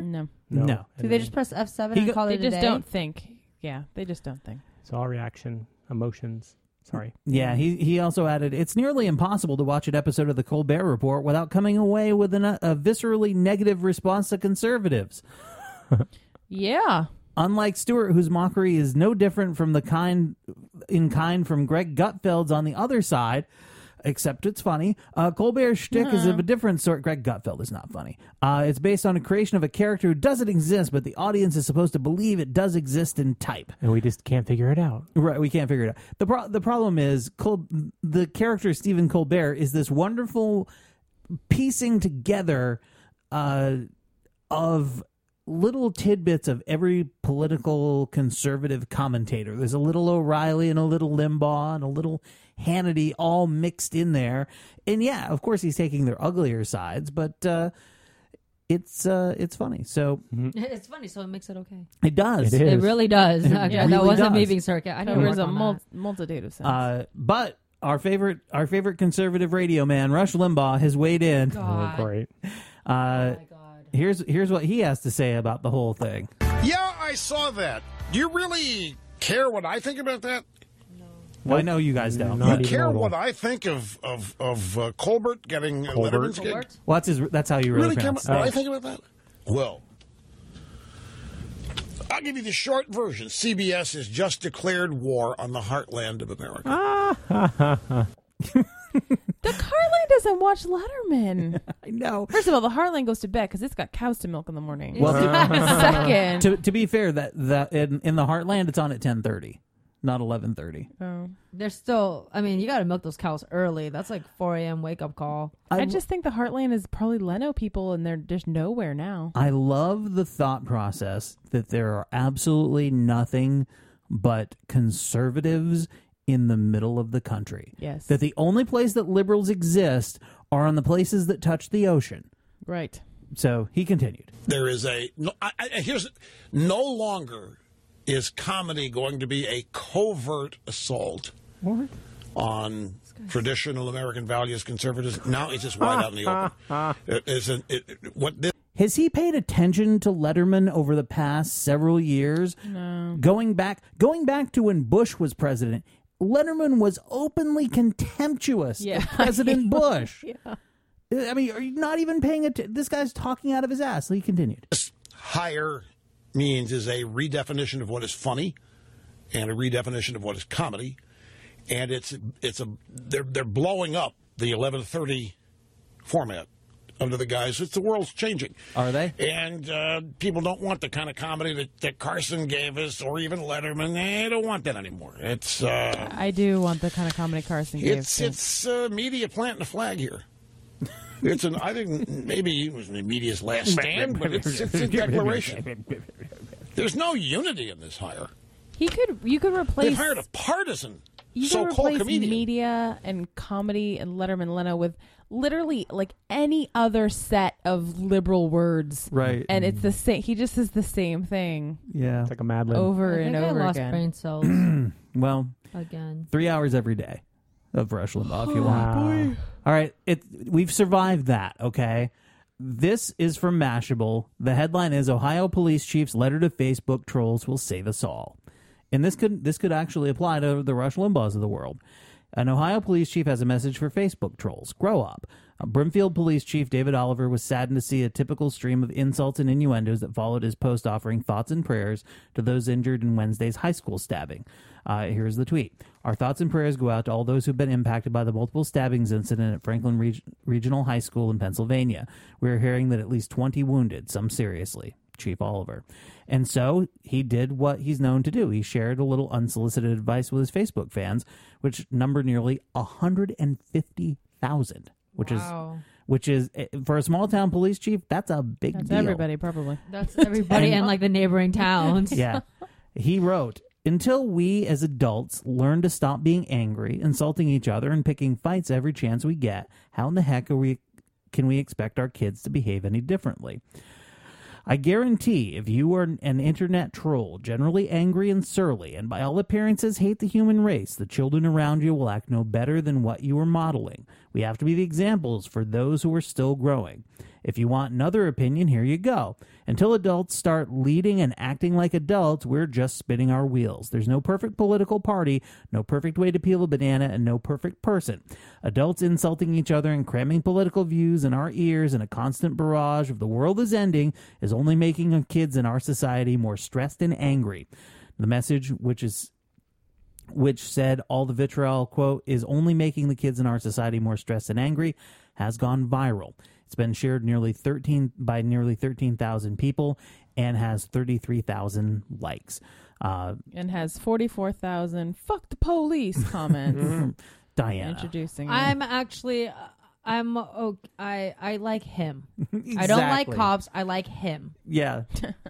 No. No. Do they just press F seven He and go- call They it a just day? don't think. Yeah, they just don't think. It's all reaction, emotions. Sorry. Yeah, he he also added, it's nearly impossible to watch an episode of The Colbert Report without coming away with an, a viscerally negative response to conservatives. Yeah. Unlike Stewart, whose mockery is no different from the kind in kind from Greg Gutfeld's on the other side, except it's funny. Uh, Colbert's shtick is of a different sort. Greg Gutfeld is not funny. Uh, it's based on a creation of a character who doesn't exist, but the audience is supposed to believe it does exist in type. And we just can't figure it out. Right, we can't figure it out. The pro- the problem is Col- the character Stephen Colbert is this wonderful piecing together uh, of little tidbits of every political conservative commentator. There's a little O'Reilly and a little Limbaugh and a little Hannity all mixed in there. And yeah, of course he's taking their uglier sides, but uh, it's uh, it's funny. So It's funny, so it makes it okay. it does. It It is. really does. It Okay, really that wasn't me does. being sarcastic. I know Covers a on mul- that. multitude of sins. Uh, but our favorite our favorite conservative radio man, Rush Limbaugh, has weighed in. Oh, great. Uh, here's here's what he has to say about the whole thing. Yeah, I saw that. Do you really care what I think about that? Well, I know you guys don't. You care what I think of of of uh, Colbert getting uh, Colbert? Letterman's gig? Well, that's his, that's how you really, Really care pronounce what it. I think about that? Well, I'll give you the short version. C B S has just declared war on the heartland of America. The Heartland doesn't watch Letterman. I know. First of all, the Heartland goes to bed because it's got cows to milk in the morning. Well, Second, to to be fair, that that in, in the Heartland, it's on at ten thirty, not eleven thirty. Oh. They're still, I mean, you got to milk those cows early. That's like four a.m. wake up call. I, just think the Heartland is probably Leno people, and they're just nowhere now. I love the thought process that there are absolutely nothing but conservatives in the middle of the country. Yes. That the only place that liberals exist are on the places that touch the ocean. Right. So he continued. There is a no, I, I, here's no longer is comedy going to be a covert assault what? on traditional American values, conservatives. Now it's just wide out in the open. It, it's a, it, it- what this Has he paid attention to Letterman over the past several years? No. Going back, going back to when Bush was president, Letterman was openly contemptuous Yeah. of President Bush. Yeah. I mean, are you not even paying attention? This guy's talking out of his ass. He continued. higher means is a redefinition of what is funny and a redefinition of what is comedy. And it's it's a they're they're blowing up the eleven thirty format under the guise it's the world's changing. Are they? And uh, people don't want the kind of comedy that, that Carson gave us or even Letterman. They don't want that anymore. It's uh, I do want the kind of comedy Carson gave. it's too. it's uh, media planting a flag here. It's an I think maybe it was the media's last stand, but it's, it's a declaration. There's no unity in this hire. He could. You could replace. They've hired a partisan You could so-called replace comedian. media and comedy and Letterman Leno with literally like any other set of liberal words, Right. And it's the same. He just says the same thing Yeah. It's like a Mad Lib. over I and think I over lost again. brain cells Well, again. three hours every day of Rush Limbaugh if you want. Wow. All right, it we've survived that, okay? This is from Mashable. The headline is Ohio Police Chief's letter to Facebook trolls will save us all. And this could this could actually apply to the Rush Limbaughs of the world. An Ohio police chief has a message for Facebook trolls. Grow up. Uh, Brimfield Police Chief David Oliver was saddened to see a typical stream of insults and innuendos that followed his post offering thoughts and prayers to those injured in Wednesday's high school stabbing. Uh, here's the tweet. Our thoughts and prayers go out to all those who've been impacted by the multiple stabbings incident at Franklin Reg- Regional High School in Pennsylvania. We're hearing that at least twenty wounded, some seriously. Chief Oliver. And so he did what he's known to do. He shared a little unsolicited advice with his Facebook fans, which number nearly one hundred fifty thousand, which Wow. is which is for a small town police chief, that's a big That's deal. everybody probably. That's everybody And- in like the neighboring towns. Yeah. He wrote, until we as adults learn to stop being angry, insulting each other, and picking fights every chance we get, how in the heck are we can we expect our kids to behave any differently? I guarantee if you are an internet troll, generally angry and surly, and by all appearances hate the human race, the children around you will act no better than what you are modeling. We have to be the examples for those who are still growing. If you want another opinion, here you go. Until adults start leading and acting like adults, we're just spinning our wheels. There's no perfect political party, no perfect way to peel a banana, and no perfect person. Adults insulting each other and cramming political views in our ears in a constant barrage of the world is ending is only making kids in our society more stressed and angry. The message, which is which said all the vitriol, quote, is only making the kids in our society more stressed and angry, has gone viral. It's been shared nearly thirteen by nearly thirteen thousand people and has thirty-three thousand likes. Uh, and has forty-four thousand fuck the police comments. Diana. Introducing him. I'm actually, I'm, okay, I, I like him. I don't like Exactly. cops. I like him. Yeah.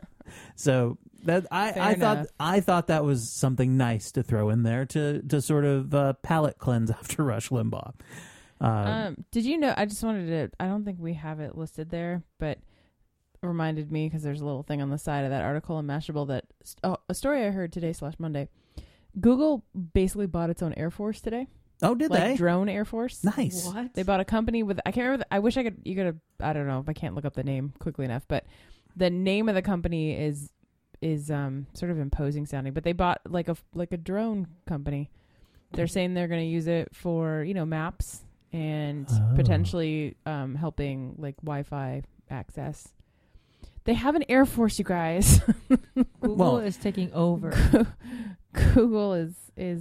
So that I, Fair I thought enough. I thought that was something nice to throw in there to to sort of uh, palate cleanse after Rush Limbaugh. Uh, Um, did you know? I just wanted to. I don't think we have it listed there, but it reminded me because there's a little thing on the side of that article in Mashable that oh, a story I heard today slash Monday. Google basically bought its own Air Force today. Oh, did like they? Drone Air Force. Nice. What? They bought a company with. I can't remember. The, I wish I could. You could have. I don't know if I can't look up the name quickly enough, but the name of the company is is um sort of imposing sounding. But they bought like a like a drone company. They're saying they're going to use it for you know maps. And Oh. potentially um, helping like Wi-Fi access. They have an Air Force, you guys. Google Well- is taking over. Google is is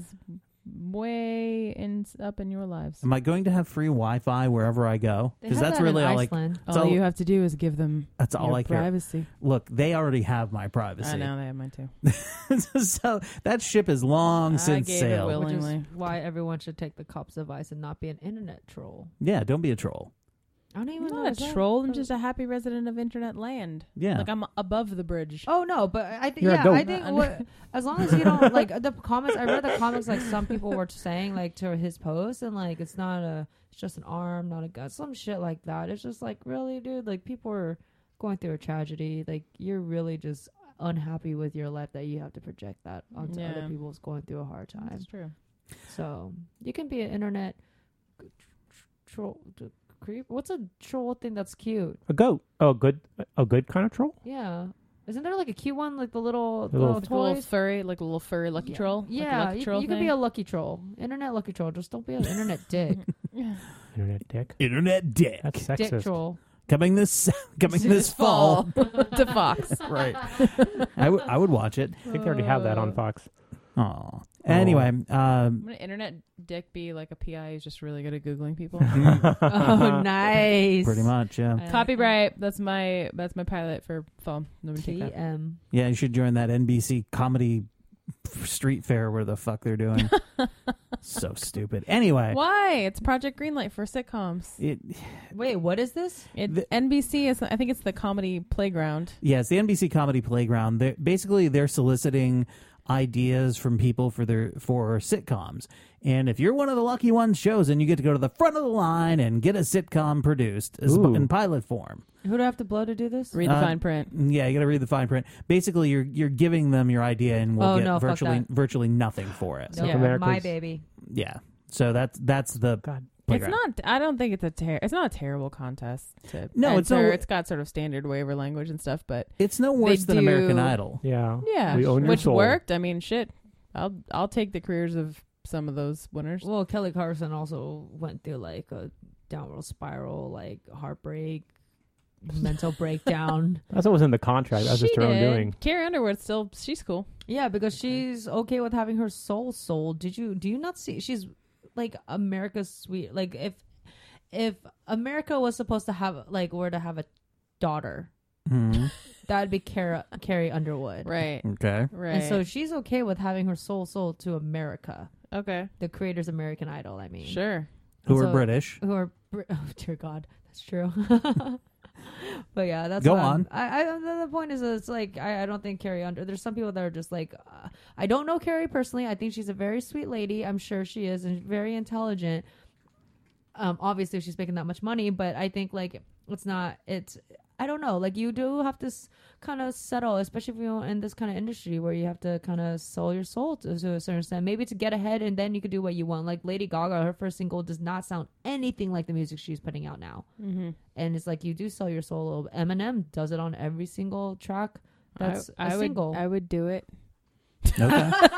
way in, up in your lives. Am I going to have free Wi-Fi wherever I go? They Because have that's that in really all I. Iceland. that's All all- you have to do is give them That's all your I care. privacy. Look, they already have my privacy. I know they have mine too. So that ship is long I since gave it sailed. will- Which is Willingly. why everyone should take the cop's advice and not be an internet troll. Yeah, don't be a troll. I don't even I'm know. not is a that- troll. I'm just a happy resident of internet land. Yeah. Like I'm above the bridge. Oh no, but I think You're a yeah, goat. I think what, as long as you don't like the comments. I read the comments like some people were saying like to his post and like it's not a, it's just an arm, not a gun, some shit like that. It's just like really, dude. Like people are going through a tragedy. Like you're really just unhappy with your life that you have to project that onto Yeah. other people's going through a hard time. That's true. So you can be an internet tr- tr- troll. Tr- creep. What's a troll thing that's cute? A goat. Oh, good. A good kind of troll. Yeah. Isn't there like a cute one, like the little, The little, little- Like a little toys? furry, like a little furry lucky Yeah. troll. Like a Yeah, lucky you, troll you could be thing. a lucky troll, internet lucky troll. Just don't be an internet dick. Internet dick. Internet dick. That's dick sexist. troll. Coming this coming this fall. to Fox. Right. I, w- I would watch it. I think they already have that on Fox. Aw. Anyway, um, Would an internet dick be like a P I who's just really good at googling people? Oh, nice. pretty much, yeah. I- Copyright. That's my that's my pilot for phone. Nobody take T that. M. Yeah, you should join that N B C comedy street fair where the fuck they're doing. So stupid. Anyway, Why? It's Project Greenlight for sitcoms. it Wait, what is this? It, The- N B C is. I think it's the comedy playground. yeah, it's the N B C Comedy Playground. They're, basically, they're soliciting ideas from people for their for sitcoms. And if you're one of the lucky ones chosen, you get to go to the front of the line and get a sitcom produced as Ooh. in pilot form. Who do I have to blow to do this? Read the Uh, fine print. Yeah, you got to read the fine print. Basically, you're you're giving them your idea and we'll Oh, get no, fuck virtually that. virtually nothing for it. No, Yeah. my America's- baby. Yeah. So that's that's the God. playground. It's not. I don't think it's a. Ter- it's not a terrible contest. To No, it's enter. no- It's got sort of standard waiver language and stuff, but It's no worse They than American do- Idol. Yeah. yeah, We own your which soul. worked. I mean, shit. I'll I'll take the careers of some of those winners. Well, Kelly Clarkson also went through like a downward spiral, like heartbreak, mental breakdown. That's what was in the contract. That was just She her own did. doing. Carrie Underwood still. She's cool. Yeah, because she's okay with having her soul sold. Did you do you not see she's like America's sweet like if if America was supposed to have like were to have a daughter, Mhm. that'd be Cara, Carrie Underwood. Right. Okay. Right. And so she's okay with having her soul sold to America. okay. The creators of American Idol, I mean. Sure. Who So- are British. Who are Br- oh dear God, that's true. But yeah, that's Go what I'm- on. I, I the the point is, it's like I, I don't think Carrie Under. There's some people that are just like, uh, I don't know Carrie personally. I think she's a very sweet lady. I'm sure she is, and very intelligent. Um, obviously, if she's making that much money, but I think like it's not. It's I don't know. Like you do have to s- kind of settle, especially if you're in this kind of industry where you have to kind of sell your soul to, to a certain extent. Maybe to get ahead, and then you could do what you want. Like Lady Gaga, her first single does not sound anything like the music she's putting out now. Mm-hmm. And it's like you do sell your soul a little bit. Eminem does it on every single track. That's I, a I single. Would, I would do it. Okay.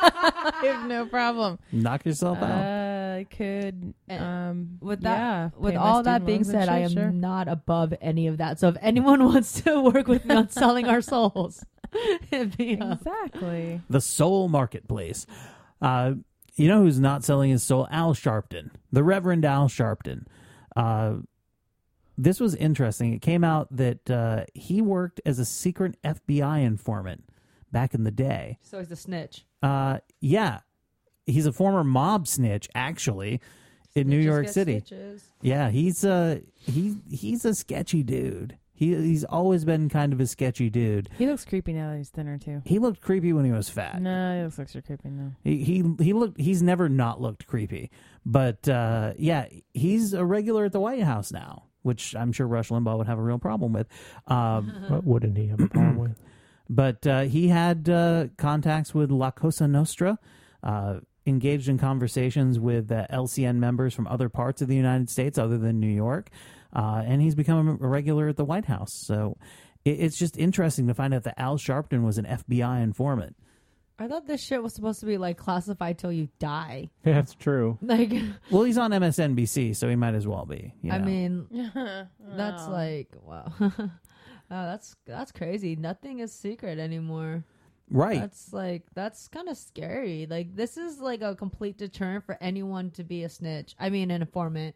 I have no problem. Knock yourself out. Uh, I could. Um, with that, yeah, with pay my all that student being loans and said, I am shit, sure. not above any of that. So if anyone wants to work with me on selling our souls, hit me up. Exactly. The Soul Marketplace. Uh, you know who's not selling his soul? Al Sharpton, the Reverend Al Sharpton. Uh, this was interesting. It came out that uh, he worked as a secret F B I informant back in the day. So he's a snitch. Uh, yeah, he's a former mob snitch, actually, in New Snitches York get City. stitches. Yeah, he's a he he's a sketchy dude. He he's always been kind of a sketchy dude. He looks creepy now that he's thinner too. He looked creepy when he was fat. No, he looks extra creepy now. He he he looked. He's never not looked creepy. But uh, yeah, he's a regular at the White House now, which I'm sure Rush Limbaugh would have a real problem with. Um, What wouldn't he have a problem with? But uh, he had uh, contacts with La Cosa Nostra, uh, engaged in conversations with uh, L C N members from other parts of the United States other than New York, uh, and he's become a regular at the White House. So it, it's just interesting to find out that Al Sharpton was an F B I informant. I thought this shit was supposed to be like classified till you die. Yeah, that's true. Like, Well, he's on M S N B C, so he might as well be. you I know. mean, that's Oh. like wow. Oh, that's that's crazy. Nothing is secret anymore. Right. That's like that's kind of scary. Like this is like a complete deterrent for anyone to be a snitch. I mean, an informant.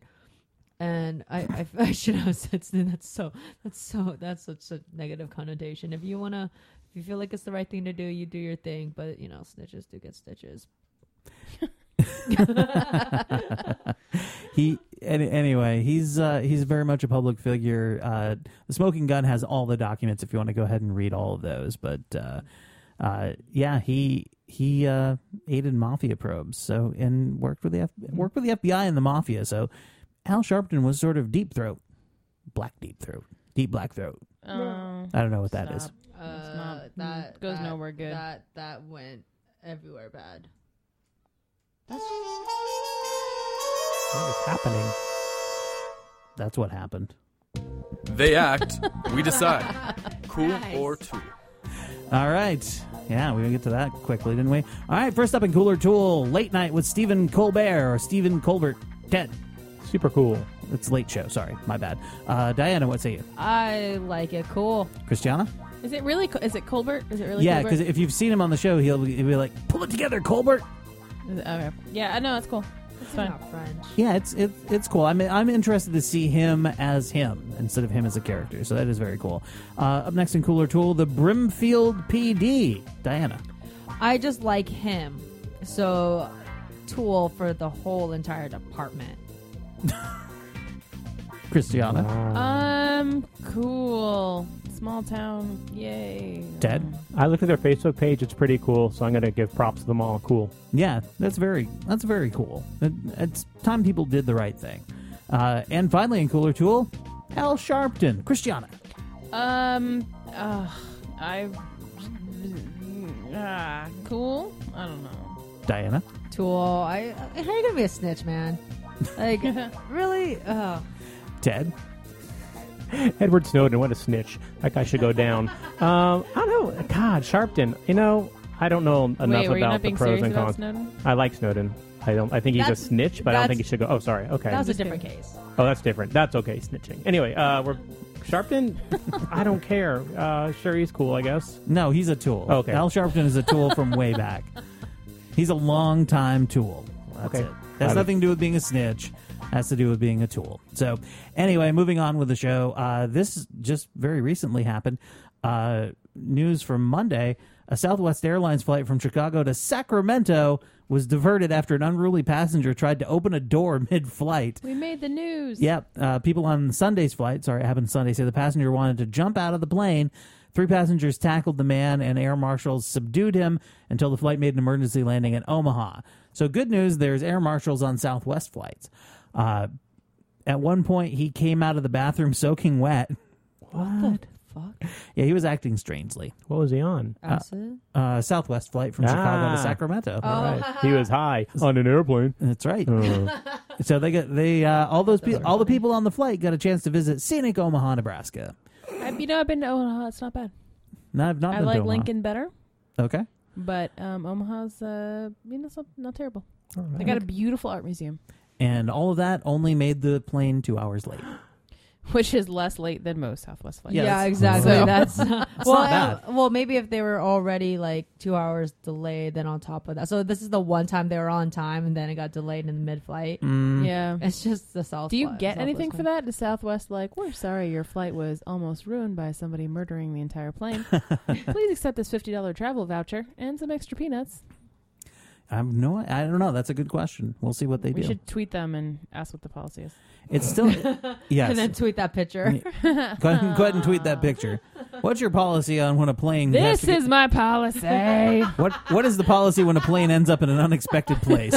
And I, I, I should have said that's so that's so that's such a negative connotation. If you wanna, if you feel like it's the right thing to do, you do your thing. But you know, snitches do get stitches. he any, anyway he's uh, he's very much a public figure. Uh, the Smoking Gun has all the documents if you want to go ahead and read all of those. But uh, uh, yeah, he he uh, aided mafia probes. So and worked with the F, worked with the F B I and the mafia. So Al Sharpton was sort of deep throat, black deep throat, deep black throat. Oh, I don't know what that is. stop. Uh, not- that goes that- nowhere good. That that went everywhere bad. What is happening? That's what happened. They act, we decide. Cool Nice. or Tool. All right. Yeah, we gonna get to that quickly, didn't we? All right, first up in Cooler Tool, Late Night with Stephen Colbert or Stephen Colbert. Ted. Super cool. It's Late Show. Sorry, my bad. Uh, Diana, what say you? I like it. Cool. Christiana? Is it really? Co- Is it Colbert? Is it really? Yeah, Colbert? because if you've seen him on the show, he'll be, he'll be like, "Pull it together, Colbert." Is it- okay. Yeah, I know it's cool. It's fine. Not French. Yeah, it's it's it's cool. I'm I'm interested to see him as him instead of him as a character. So that is very cool. Uh, up next in Cooler Tool, the Brimfield P D. Diana. I just like him. So, Tool for the whole entire department. Christiana. Um, cool. Small town. Yay. Ted. I looked at their Facebook page. It's pretty cool, so I'm going to give props to them all. Cool. Yeah, that's very that's very cool. It, it's time people did the right thing. Uh, and finally, in Cooler Tool, Al Sharpton. Christiana. Um, uh, I. Ah, cool. I don't know. Diana. Tool. I. How are you gonna be a snitch, man? Like, really? Oh. Ted. Edward Snowden, what a snitch. That guy should go down. um, I don't know. God, Sharpton. You know, I don't know enough Wait, were you about not the being pros serious and about cons. Snowden? I like Snowden. I don't. I think he's That's- a snitch, but I don't think he that's- should go. Oh, sorry. Okay. That was a different case. Oh, that's different. That's okay. Snitching. Anyway, uh, we're Sharpton. I don't care. Uh, sure, he's cool. I guess. No, he's a tool. Okay. Al Sharpton is a tool from way back. He's a long time tool. That's Okay. it. Has Got it. nothing to do with being a snitch. Has to do with being a tool. So, anyway, moving on with the show. Uh, this just very recently happened. Uh, news from Monday: a Southwest Airlines flight from Chicago to Sacramento was diverted after an unruly passenger tried to open a door mid-flight. We made the news. Yep. Uh, people on Sunday's flight, sorry, it happened Sunday, say the passenger wanted to jump out of the plane. Three passengers tackled the man, and air marshals subdued him until the flight made an emergency landing in Omaha. So good news, there's air marshals on Southwest flights. Uh, at one point, he came out of the bathroom soaking wet. What the fuck? Yeah, he was acting strangely. What was he on? Acid? Uh, uh, Southwest flight from Chicago Ah. to Sacramento. Oh. All right. He was high on an airplane. That's right. Uh, So they got they uh, all those pe- all the people on the flight got a chance to visit scenic Omaha, Nebraska. I, you know, I've been to Omaha. It's not bad. No, I've not I been to like Omaha. Lincoln better, Okay. but um, Omaha's uh, you know, it's not, not terrible. all right. They got a beautiful art museum, And all of that only made the plane two hours late. which is less late than most Southwest flights. Yeah, Yeah, that's- exactly. So- That's well, not bad. uh, well, maybe if they were already like two hours delayed, then on top of that, so this is the one time they were on time, and then it got delayed in the mid-flight. Mm. Yeah. It's just the South. Do you flight- get Southwest anything for one. that? Does Southwest like, we're sorry your flight was almost ruined by somebody murdering the entire plane. Please accept this fifty dollars travel voucher and some extra peanuts. I have no. I don't know. That's a good question. We'll see what they we do. should tweet them and ask what the policy is. It's still yes. And then tweet that picture. go, ahead, go ahead and tweet that picture. What's your policy on when a plane? has This to get- is my policy. what What is the policy when a plane ends up in an unexpected place?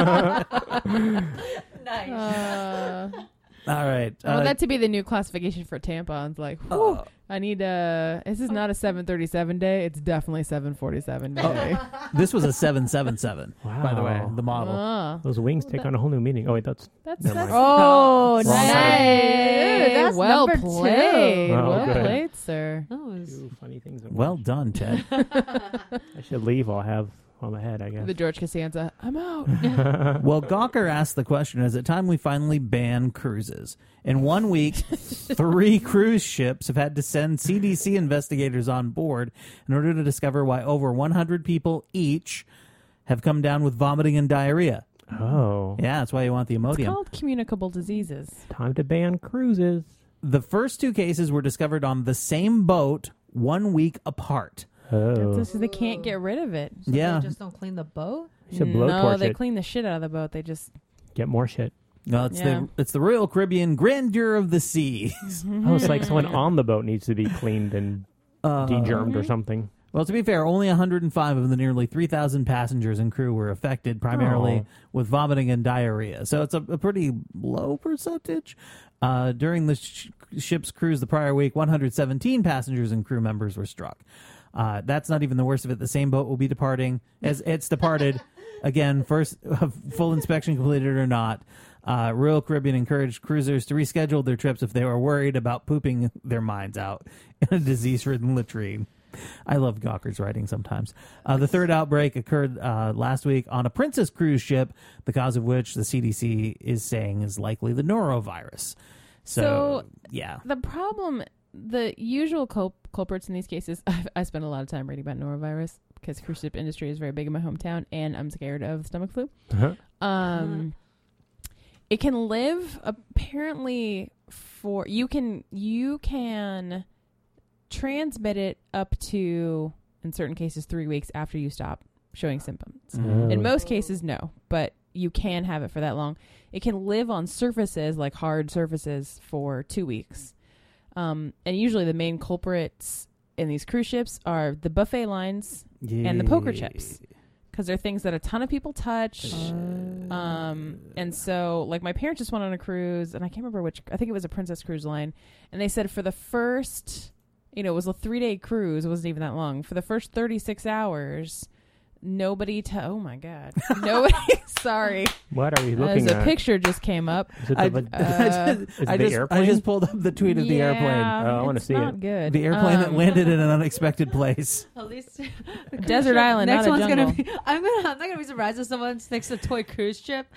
Nice. Uh, All right. I want uh, that to be the new classification for tampons. Like, whew, I need a. This is not a seven thirty-seven day. It's definitely seven forty-seven day. this was a seven seven seven. Wow. By the way, the model. Ah. Those wings take on a whole new meaning. Oh, wait, that's. That's, Never that's mind. oh, Wrong nice. side. Dude, that's well number two. played. Oh, well good. played, sir. That was Two funny things. at Well once. done, Ted. I should leave while I have on my head, I guess. The George Costanza. I'm out. Well, Gawker asked the question, is it time we finally ban cruises? In one week, three cruise ships have had to send C D C investigators on board in order to discover why over one hundred people each have come down with vomiting and diarrhea. Oh. Yeah, that's why you want the It's Imodium. called communicable diseases. Time to ban cruises. The first two cases were discovered on the same boat one week apart. Oh. That's just, they can't get rid of it. so Yeah. They just don't clean the boat. Should no, blowtorch they it. clean the shit out of the boat. They just Get more shit. No, it's Yeah. the it's the Royal Caribbean grandeur of the seas. Oh, it's like someone on the boat needs to be cleaned and Uh, de-germed or something. Well, to be fair, only one hundred five of the nearly three thousand passengers and crew were affected, primarily Oh. with vomiting and diarrhea. So it's a, a pretty low percentage. Uh, during the sh- ship's cruise the prior week, one hundred seventeen passengers and crew members were struck. Uh, that's not even the worst of it. The same boat will be departing as it's departed. Again, first uh, full inspection completed or not. Uh, Royal Caribbean encouraged cruisers to reschedule their trips if they were worried about pooping their minds out in a disease-ridden latrine. I love Gawker's writing sometimes. Uh, the third outbreak occurred uh, last week on a Princess cruise ship, the cause of which the C D C is saying is likely the norovirus. So, So- yeah. the problem. The usual cul- culprits in these cases. I've, I spend a lot of time reading about norovirus because cruise ship industry is very big in my hometown, and I'm scared of stomach flu. Uh-huh. Um, it can live apparently for you can you can transmit it up to in certain cases three weeks after you stop showing symptoms. Oh. In most cases, no, but you can have it for that long. It can live on surfaces like hard surfaces for two weeks. Um, and usually the main culprits in these cruise ships are the buffet lines and the poker chips. Because they're things that a ton of people touch. Um, and so, like, my parents just went on a cruise, and I can't remember which, I think it was a Princess Cruise Line. And they said for the first, you know, it was a three-day cruise. It wasn't even that long. For the first thirty-six hours, nobody, t- oh, my God. Nobody, sorry. What are we looking As a at? picture just came up. Is it I, the, I Uh, just, is it I, the just, airplane? I just pulled up the tweet of the airplane. Yeah, Oh, I wanna it's see not it. good. The airplane that Um, landed in an unexpected place. At least Desert island, Next not a one's jungle. gonna be. I'm gonna. I'm not gonna be surprised if someone sticks a toy cruise ship.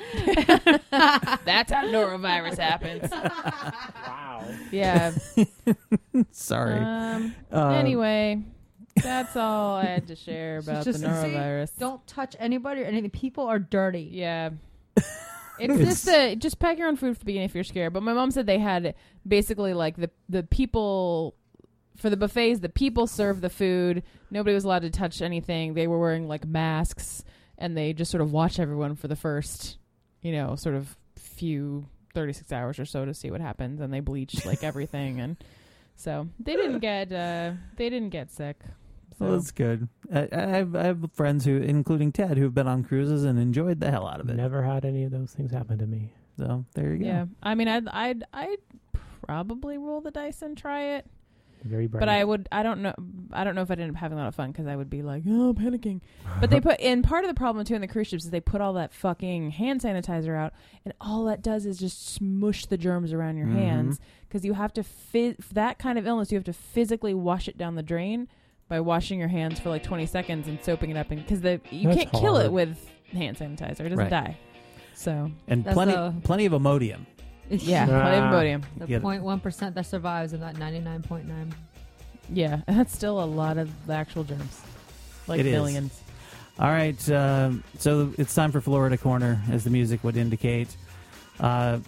That's how norovirus happens. wow. Yeah. Sorry. Um, Uh, anyway, that's all I had to share about the just- norovirus. Don't touch anybody or anything. People are dirty. Yeah. It's just uh, just pack your own food for the beginning if you're scared. But my mom said they had basically like the the people for the buffets. The people served the food. Nobody was allowed to touch anything. They were wearing like masks, and they just sort of watch everyone for the first, you know, sort of few thirty-six hours or so to see what happens. And they bleached like everything, and so they didn't get uh, they didn't get sick. So. Well, that's good. I, I, have, I have friends who, including Ted, who've been on cruises and enjoyed the hell out of it. Never had any of those things happen to me. So there you go. Yeah, I mean, I'd I'd I'd probably roll the dice and try it. Very brave. But I would, I don't know, I don't know if I'd end up having a lot of fun because I would be like, oh, panicking. But they put, and part of the problem too in the cruise ships is they put all that fucking hand sanitizer out, and all that does is just smush the germs around your Mhm. hands because you have to fit that kind of illness. You have to physically wash it down the drain by washing your hands for like twenty seconds and soaping it up, and because the you That's can't kill it hard. with hand sanitizer, it doesn't Right. die. So And That's plenty, a- plenty of Imodium. yeah, plenty of Imodium. The Yeah. zero point one percent that survives in that ninety-nine point nine. Yeah, that's still a lot of the actual germs, like It is. millions. All right, um, so it's time for Florida Corner, as the music would indicate. Uh,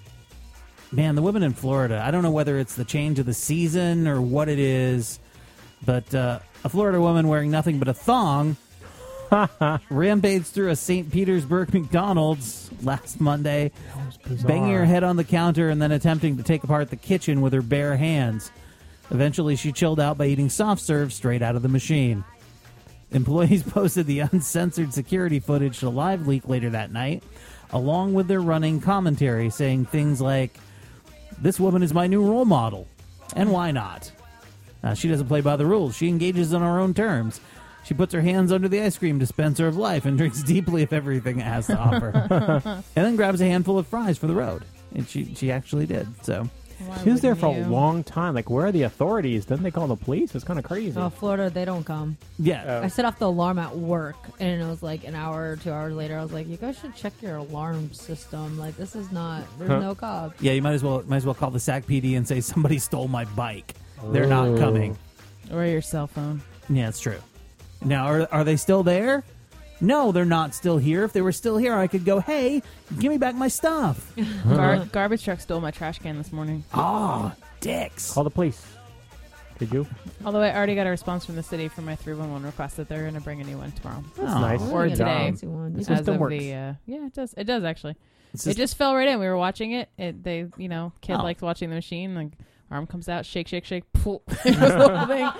man, the women in Florida, I don't know whether it's the change of the season or what it is, but uh, a Florida woman wearing nothing but a thong rampaged through a Saint Petersburg McDonald's last Monday, bizarre. banging her head on the counter and then attempting to take apart the kitchen with her bare hands. Eventually, she chilled out by eating soft serve straight out of the machine. Employees posted the uncensored security footage to Live Leak later that night, along with their running commentary saying things like, "This woman is my new role model," and why not? Uh, she doesn't play by the rules. She engages on her own terms. She puts her hands under the ice cream dispenser of life and drinks deeply of everything it has to offer. And then grabs a handful of fries for the road. And she, she actually did, so... She was there for a long time. Like, where are the authorities? Didn't they call the police? It's kind of crazy. Oh, Florida, they don't come. Yeah. I set off the alarm at work, and it was like an hour or two hours later. I was like, "You guys should check your alarm system. Like, this is not. There's Huh. no cops." Yeah, you might as well might as well call the S A C P D and say somebody stole my bike. They're not Oh. coming. Or your cell phone. Yeah, it's true. Now, are are they still there? No, they're not still here. If they were still here, I could go, "Hey, give me back my stuff." Gar- garbage truck stole my trash can this morning. Oh, dicks. Call the police. Did you? Although I already got a response from the city for my three one one request that they're going to bring a new one tomorrow. That's Oh. nice. Or Good today. job. The As system of works. the, uh, yeah, it does. It does, actually. It's It just- just fell right in. We were watching it. it they, you know, kid Oh. likes watching the machine. Like, arm comes out, shake, shake, shake. Pull. It was the whole thing.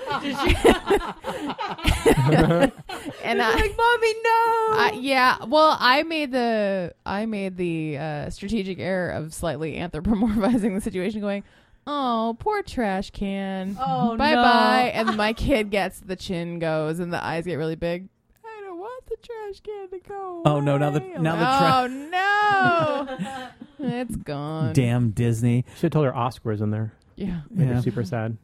and I, like, "Mommy, no!" I, yeah, well, I made the I made the uh, strategic error of slightly anthropomorphizing the situation, going, "Oh, poor trash can. Oh, bye no. bye." And my kid gets the chin goes, and the eyes get really big. I don't want the trash can to go. Oh no! Now the now the tra- Oh no, it's gone. damn Disney. Should have told her Oscar was in there. Yeah. Made her Yeah. super sad.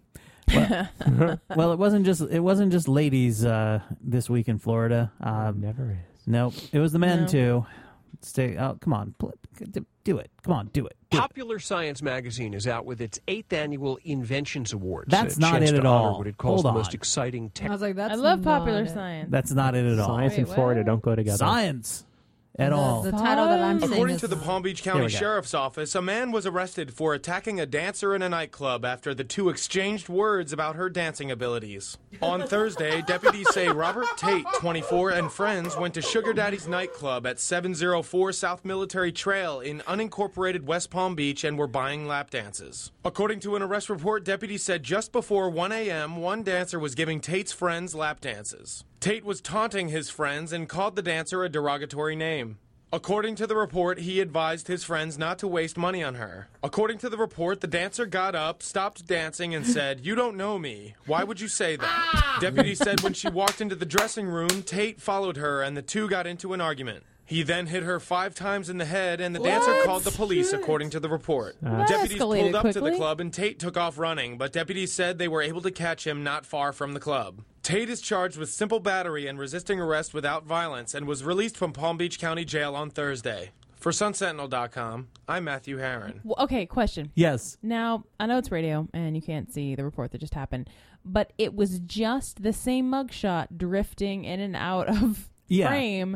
Well, well, it wasn't just it wasn't just ladies uh, this week in Florida. Um, Never is. Nope, it was the men No. too. Stay. Oh, come on, pl- do it. Come on, do it. Popular Science magazine is out with its eighth annual Inventions Awards. That's a not chance it to at honor all. What it calls Hold the on. most exciting tech. I was like, "That's I love not popular it. science. That's not it at all. Science and Wait, Florida what? don't go together. Science at The- all. The title that I'm saying According is to the Palm Beach Here County we go. Sheriff's Office, a man was arrested for attacking a dancer in a nightclub after the two exchanged words about her dancing abilities. On Thursday, deputies say Robert Tate, twenty-four, and friends went to Sugar Daddy's nightclub at seven oh four South Military Trail in unincorporated West Palm Beach and were buying lap dances. According to an arrest report, deputies said just before one a.m., one dancer was giving Tate's friends lap dances. Tate was taunting his friends and called the dancer a derogatory name. According to the report, he advised his friends not to waste money on her. According to the report, the dancer got up, stopped dancing, and said, "You don't know me. Why would you say that?" Deputies said when she walked into the dressing room, Tate followed her and the two got into an argument. He then hit her five times in the head, and the dancer What? called the police, according to the report. That Deputies escalated pulled up to the quickly. club, and Tate took off running, but deputies said they were able to catch him not far from the club. Tate is charged with simple battery and resisting arrest without violence and was released from Palm Beach County Jail on Thursday. For Sun Sentinel dot com, I'm Matthew Herron. Well, okay, question. Yes. Now, I know it's radio and you can't see the report that just happened, but it was just the same mugshot drifting in and out of Yeah. frame.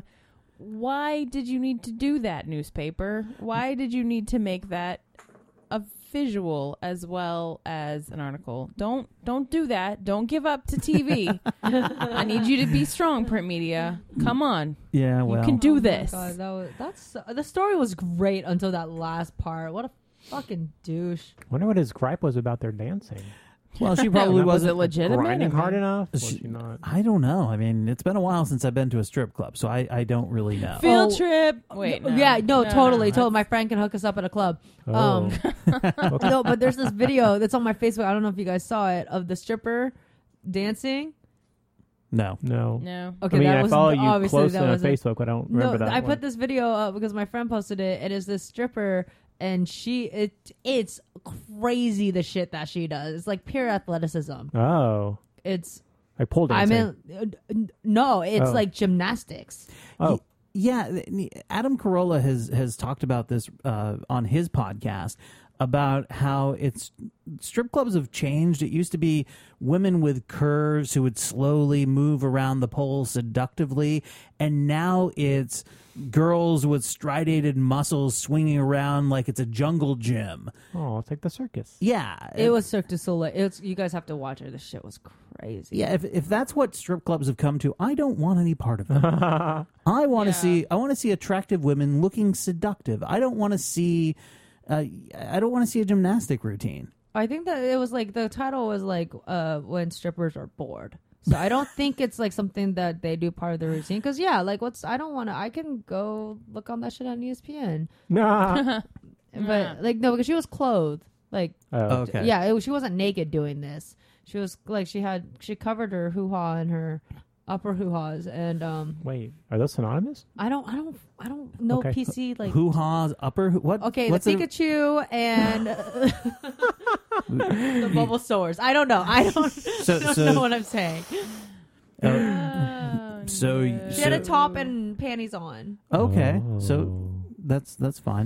Why did you need to do that, newspaper? Why did you need to make that a visual as well as an article? Don't don't do that. Don't give up to T V. I need you to be strong, print media. Come on. Yeah, well. You can do Oh my this. God, that was, that's the story was great until that last part. What a fucking douche. I wonder what his gripe was about their dancing. Well, she probably Was wasn't it legitimate? grinding I mean- hard enough. Was She- she not? I don't know. I mean, it's been a while since I've been to a strip club, so I, I don't really know. Field Oh, trip. Wait, no. Yeah, no, No, totally, no, totally. My friend can hook us up at a club. Oh. Um, no, but there's this video that's on my Facebook. I don't know if you guys saw it of the stripper dancing. No. No. No. Okay, I mean, that I was follow you obviously close that on was Facebook. I don't remember no, that I one. put this video up because my friend posted it. It is this stripper, and she it it's crazy the shit that she does. It's like pure athleticism. Oh. It's Like pole I dancing. mean, uh, no, it's Oh. like gymnastics. Oh. Yeah, th- Adam Carolla has has talked about this uh, on his podcast about how it's strip clubs have changed. It used to be women with curves who would slowly move around the pole seductively, and now it's girls with striated muscles swinging around like it's a jungle gym. Oh, it's like the circus. Yeah, It was Cirque du Soleil. It's you guys have to watch it. This shit was crazy. Yeah, if if that's what strip clubs have come to, I don't want any part of them. I want to see I want to see attractive women looking seductive. I don't want to see uh, I don't want to see a gymnastic routine. I think that it was like the title was like uh, when strippers are bored. So I don't think it's like something that they do part of the routine. Because yeah, like what's I don't want to. I can go look on that shit on E S P N. Nah. But like no, because she was clothed. Like Oh. Okay. yeah, it was, she wasn't naked doing this. She was like she had she covered her hoo ha and her upper hoo ha's and um. Wait, are those synonymous? I don't I don't I don't know Okay. P C like Hoo ha's upper hoo- what? Okay, what's the it- Pikachu and the bubble sores. I don't know. I don't, So- don't so- know what I'm saying. Uh, so She had a so- top and panties on. Okay, so that's that's fine.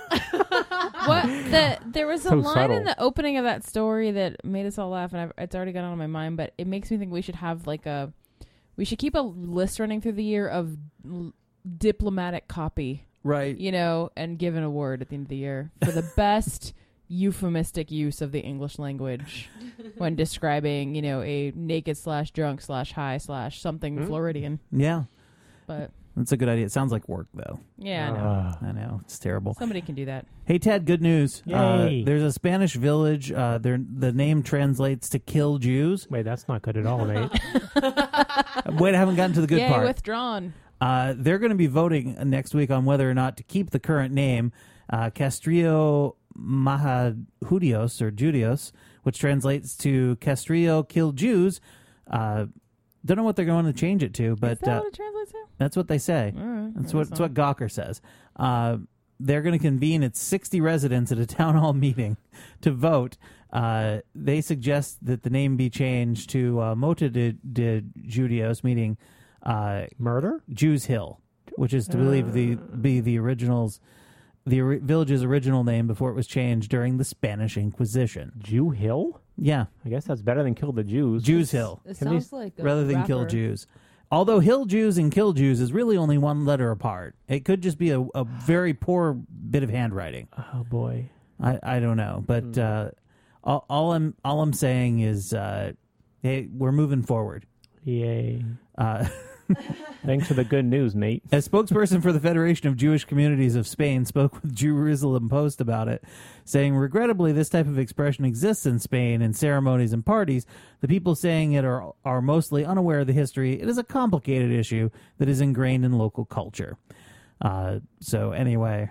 What the there was a So line subtle. in the opening of that story that made us all laugh, and I've, it's already got on my mind. But it makes me think we should have like a we should keep a list running through the year of l- diplomatic copy, right? You know, and give an award at the end of the year for the best euphemistic use of the English language when describing, you know, a naked slash drunk slash high slash something Hmm? Floridian. Yeah, But that's a good idea. It sounds like work though. Yeah, I know. I know it's terrible. Somebody can do that. Hey Ted, good news. Uh, Yay. there's a Spanish village. Uh, their the name translates to "kill Jews." Wait, that's not good at all, Nate. Wait, I haven't gotten to the good Yay, part. withdrawn. Uh, they're going to be voting next week on whether or not to keep the current name, uh, Castrillo Mahajudios or Judios, which translates to Castrillo Kill Jews. Uh, don't know what they're going to change it to, but Is that uh, what it translates to? that's what they say. All right, That's I what guess that's so. what Gawker says. Uh, they're going to convene its sixty residents at a town hall meeting to vote. Uh, they suggest that the name be changed to uh, Mota de, de Judios, meaning uh, murder, Jews Hill, which is to believe the be the originals, the ori- village's original name before it was changed during the Spanish Inquisition. Jew Hill? Yeah, I guess that's better than kill the Jews. Jews Hill. It Can sounds these- like a rather than kill rapper. Jews. Although Hill Jews and Kill Jews is really only one letter apart. It could just be a, a very poor bit of handwriting. Oh boy, I, I don't know, but uh, all, all I'm all I'm saying is, uh, hey, we're moving forward. Yay! Uh, Thanks for the good news, Nate. A spokesperson for the Federation of Jewish Communities of Spain spoke with Jerusalem Post about it, saying, regrettably, this type of expression exists in Spain in ceremonies and parties. The people saying it are, are mostly unaware of the history. It is a complicated issue that is ingrained in local culture. Uh, so anyway,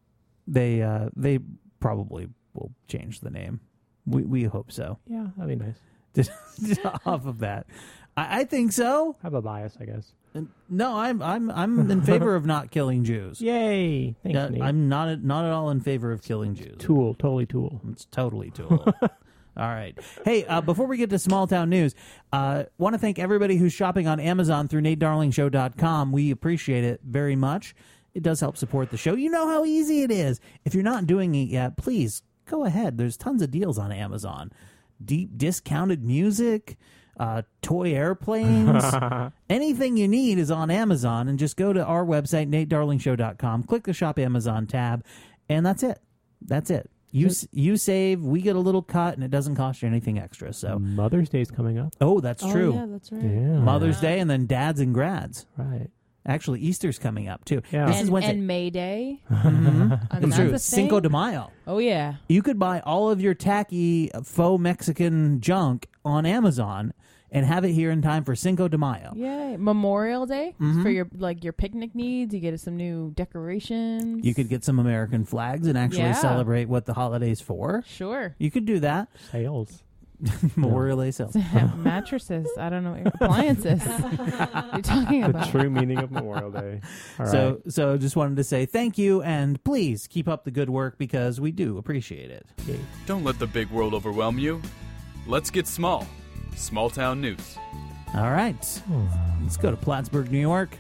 they uh, they probably will change the name. We we hope so. Yeah, that'd be nice. Just, just off of that, I, I think so. I have a bias, I guess. No, I'm I'm I'm in favor of not killing Jews. Yay! Thanks, Yeah, Nate. I'm not not at all in favor of killing Jews. Tool, totally tool. It's totally tool. All right. Hey, uh, before we get to small town news, uh, want to thank everybody who's shopping on Amazon through Nate Darling Show dot com. We appreciate it very much. It does help support the show. You know how easy it is. If you're not doing it yet, please go ahead. There's tons of deals on Amazon. Deep discounted music, uh, toy airplanes, anything you need is on Amazon. And just go to our website, Nate Darling Show dot com, click the Shop Amazon tab, and that's it. That's it. You s- you save, we get a little cut, and it doesn't cost you anything extra. So Mother's Day's coming up. Oh, that's Oh, true. yeah, that's right. Yeah. Mother's Day and then dads and grads. Right. Actually, Easter's coming up, too. Yeah. This and, is Wednesday. and May Day. Mhm. And It's that's true. a Cinco thing? de Mayo. Oh, yeah. You could buy all of your tacky faux Mexican junk on Amazon and have it here in time for Cinco de Mayo. Yeah, Memorial Day Mhm. for your like your picnic needs. You get some new decorations. You could get some American flags and actually Yeah. celebrate what the holiday's for. Sure. You could do that. Sales. Memorial Day sales. Mattresses. I don't know. Appliances. You're talking The about true meaning of Memorial Day. All so, right. so just wanted to say thank you, and please keep up the good work because we do appreciate it. Don't let the big world overwhelm you. Let's get small. Small town news. All right. Let's go to Plattsburgh, New York.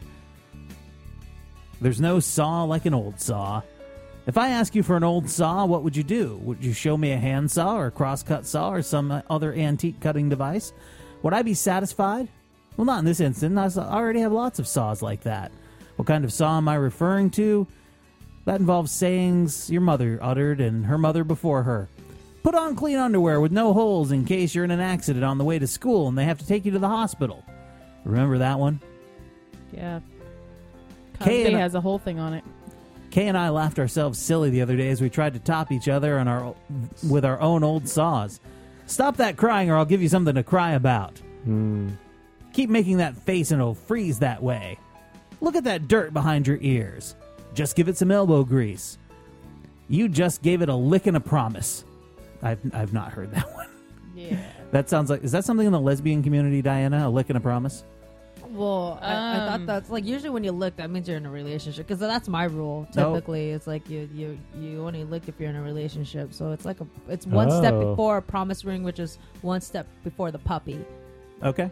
There's no saw like an old saw. If I ask you for an old saw, what would you do? Would you show me a handsaw or a crosscut saw or some other antique cutting device? Would I be satisfied? Well, not in this instance. I already have lots of saws like that. What kind of saw am I referring to? That involves sayings your mother uttered and her mother before her. Put on clean underwear with no holes in case you're in an accident on the way to school and they have to take you to the hospital. Remember that one? yeah. Kay Cosby and I- has a whole thing on it. Kay and I laughed ourselves silly the other day as we tried to top each other on our with our own old saws. Stop that crying or I'll give you something to cry about. Hmm. Keep making that face and it'll freeze that way. Look at that dirt behind your ears. Just give it some elbow grease. You just gave it a lick and a promise. I've I've not heard that one. Yeah. That sounds like, is that something in the lesbian community, Diana? A lick and a promise? Well, I, I Um, thought that's like usually when you lick, that means you're in a relationship because that's my rule. No. Typically, it's like you you you only lick if you're in a relationship. So it's like a it's one step Oh. before a promise ring, which is one step before the puppy. Okay.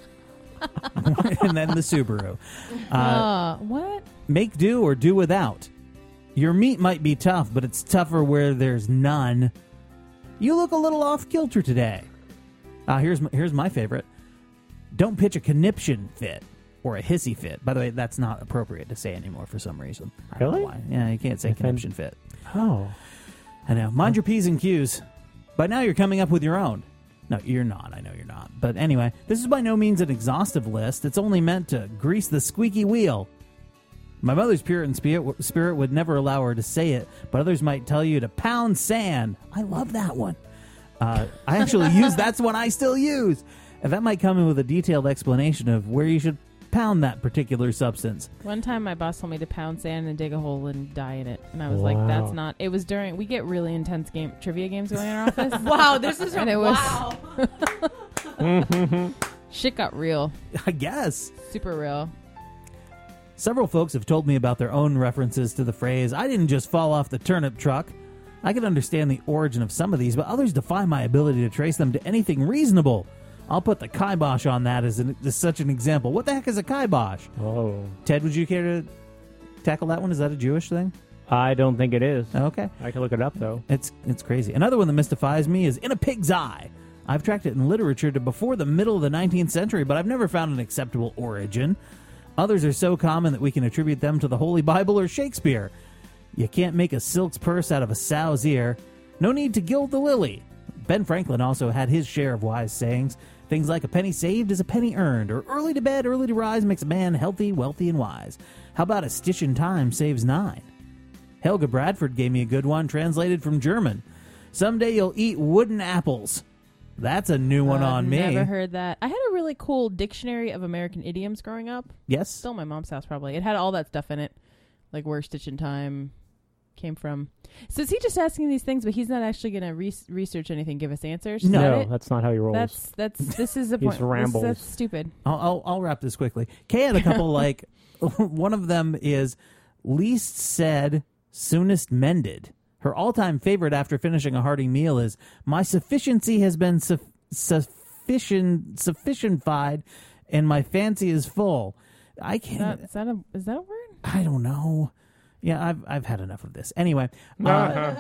And then the Subaru. Uh, Uh, what? Make do or do without. Your meat might be tough, but it's tougher where there's none. You look a little off kilter today. Uh, here's my, here's my favorite. Don't pitch a conniption fit or a hissy fit. By the way, that's not appropriate to say anymore for some reason. I don't know Really? why. Yeah, you can't say conniption fit. Oh. I know. Mind your P's and Q's. By now you're coming up with your own. No, you're not. I know you're not. But anyway, this is by no means an exhaustive list. It's only meant to grease the squeaky wheel. My mother's Puritan spirit, spirit would never allow her to say it, but others might tell you to pound sand. I love that one. Uh, I actually use that's one I still use. And that might come in with a detailed explanation of where you should pound that particular substance. One time my boss told me to pound sand and dig a hole and die in it. And I was Wow. like, that's not... It was during... We get really intense game trivia games going in our office. Wow, this is and a- it was, wow. Shit got real. I guess. Super real. Several folks have told me about their own references to the phrase, I didn't just fall off the turnip truck. I can understand the origin of some of these, but others defy my ability to trace them to anything reasonable. I'll put the kibosh on that as, an, as such an example. What the heck is a kibosh? Oh. Ted, would you care to tackle that one? Is that a Jewish thing? I don't think it is. Okay. I can look it up, though. It's it's crazy. Another one that mystifies me is in a pig's eye. I've tracked it in literature to before the middle of the nineteenth century, but I've never found an acceptable origin. Others are so common that we can attribute them to the Holy Bible or Shakespeare. You can't make a silk's purse out of a sow's ear. No need to gild the lily. Ben Franklin also had his share of wise sayings. Things like a penny saved is a penny earned, or early to bed, early to rise makes a man healthy, wealthy, and wise. How about a stitch in time saves nine? Helga Bradford gave me a good one, translated from German. Someday you'll eat wooden apples. That's a new one I've on me. Never heard that. I had a really cool dictionary of American idioms growing up. Yes? Still in my mom's house, probably. It had all that stuff in it, like where stitch in time came from. So is he just asking these things, but he's not actually going to re- research anything, give us answers? Is No. that No, it? that's not how he rolls. That's that's this is the He point. just rambles. This, that's stupid. I'll, I'll, I'll wrap this quickly. Kay had a couple like, one of them is least said, soonest mended. Her all-time favorite after finishing a hearty meal is, my sufficiency has been su- sufficient, sufficientified, and my fancy is full. I Is can't, that, is that a is that a word? I don't know. Yeah, I've I've had enough of this. Anyway, uh,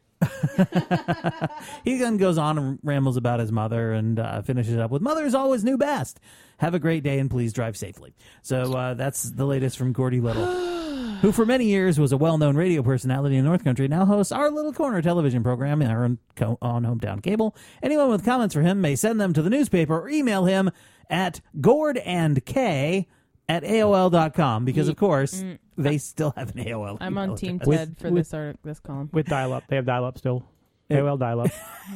he then goes on and rambles about his mother and uh, finishes up with, Mother's always knew best. Have a great day and please drive safely. So uh, that's the latest from Gordy Little, who for many years was a well-known radio personality in North Country, now hosts our Little Corner television program on, on Hometown Cable. Anyone with comments for him may send them to the newspaper or email him at gordandk at A O L dot com because, of course, Mm. they still have an A O L. I'm on email Team address. Ted for this art, this column. With dial-up. They have dial-up still. A O L dial-up.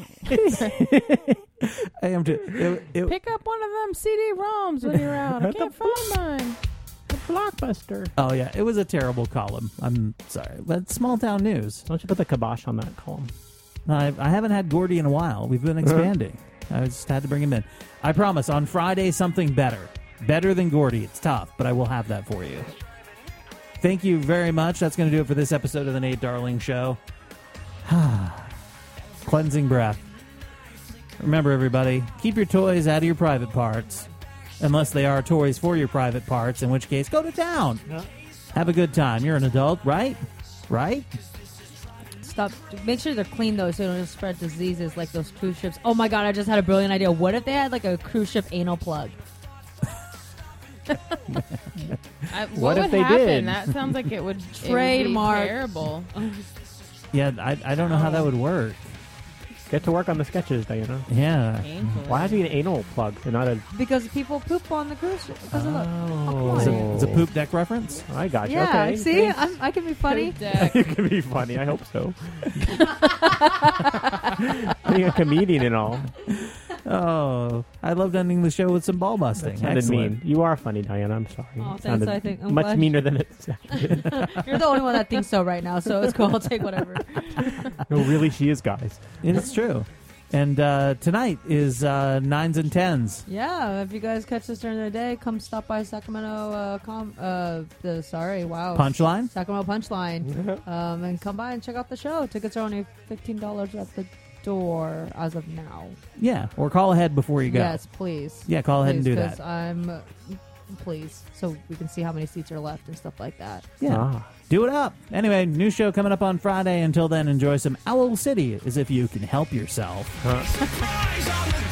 I am too. It, it, Pick up one of them C D ROMs when you're out. I can't find mine. The Blockbuster. oh, yeah. It was a terrible column. I'm sorry. But small town news. Why don't you put the kibosh on that column? I, I haven't had Gordy in a while. We've been expanding. I just had to bring him in. I promise, on Friday, something better. Better than Gordy. It's tough, but I will have that for you. Thank you very much. That's going to do it for this episode of The Nate Darling Show. Cleansing breath. Remember, everybody, keep your toys out of your private parts. Unless they are toys for your private parts, in which case, go to town. Yeah. Have a good time. You're an adult, right? Right? Stop. Make sure they're clean, though, so they don't spread diseases like those cruise ships. Oh, my God, I just had a brilliant idea. What if they had, like, a cruise ship anal plug? I, what What if would they happen? did? That sounds like it would, it would be Trademark. terrible. Yeah, I, I don't know how that would work. Get to work on the sketches, Diana. Yeah. Painful. Why has to be an anal plug and not a... Because people poop on the cruise ship. Because of the, Oh. It's a, it's a poop deck reference? I got you. yeah, Okay. see? I'm, I can be funny. You can be funny. I hope so. Being a comedian and all. Oh, I loved ending the show with some ball busting. That sounded Excellent. mean. You are funny, Diana. I'm sorry. Oh, thanks, Sounded I think- I'm much glad- meaner than it's You're the only one that thinks so right now, so it's cool. I'll take whatever. No, really, she is, guys. It's true. And uh, tonight is uh, nines and tens. Yeah, if you guys catch this during the day, come stop by Sacramento. Uh, com, uh, the sorry, wow, Punchline? Sacramento Punchline, um, and come by and check out the show. Tickets are only fifteen dollars at the door as of now. Yeah, or call ahead before you go. Yes, please. Yeah, call ahead and Please, do 'cause that. I'm, uh, please, so we can see how many seats are left and stuff like that. Yeah. Ah. Do it up. Anyway, new show coming up on Friday. Until then, enjoy some Owl City as if you can help yourself. Huh. Surprise on the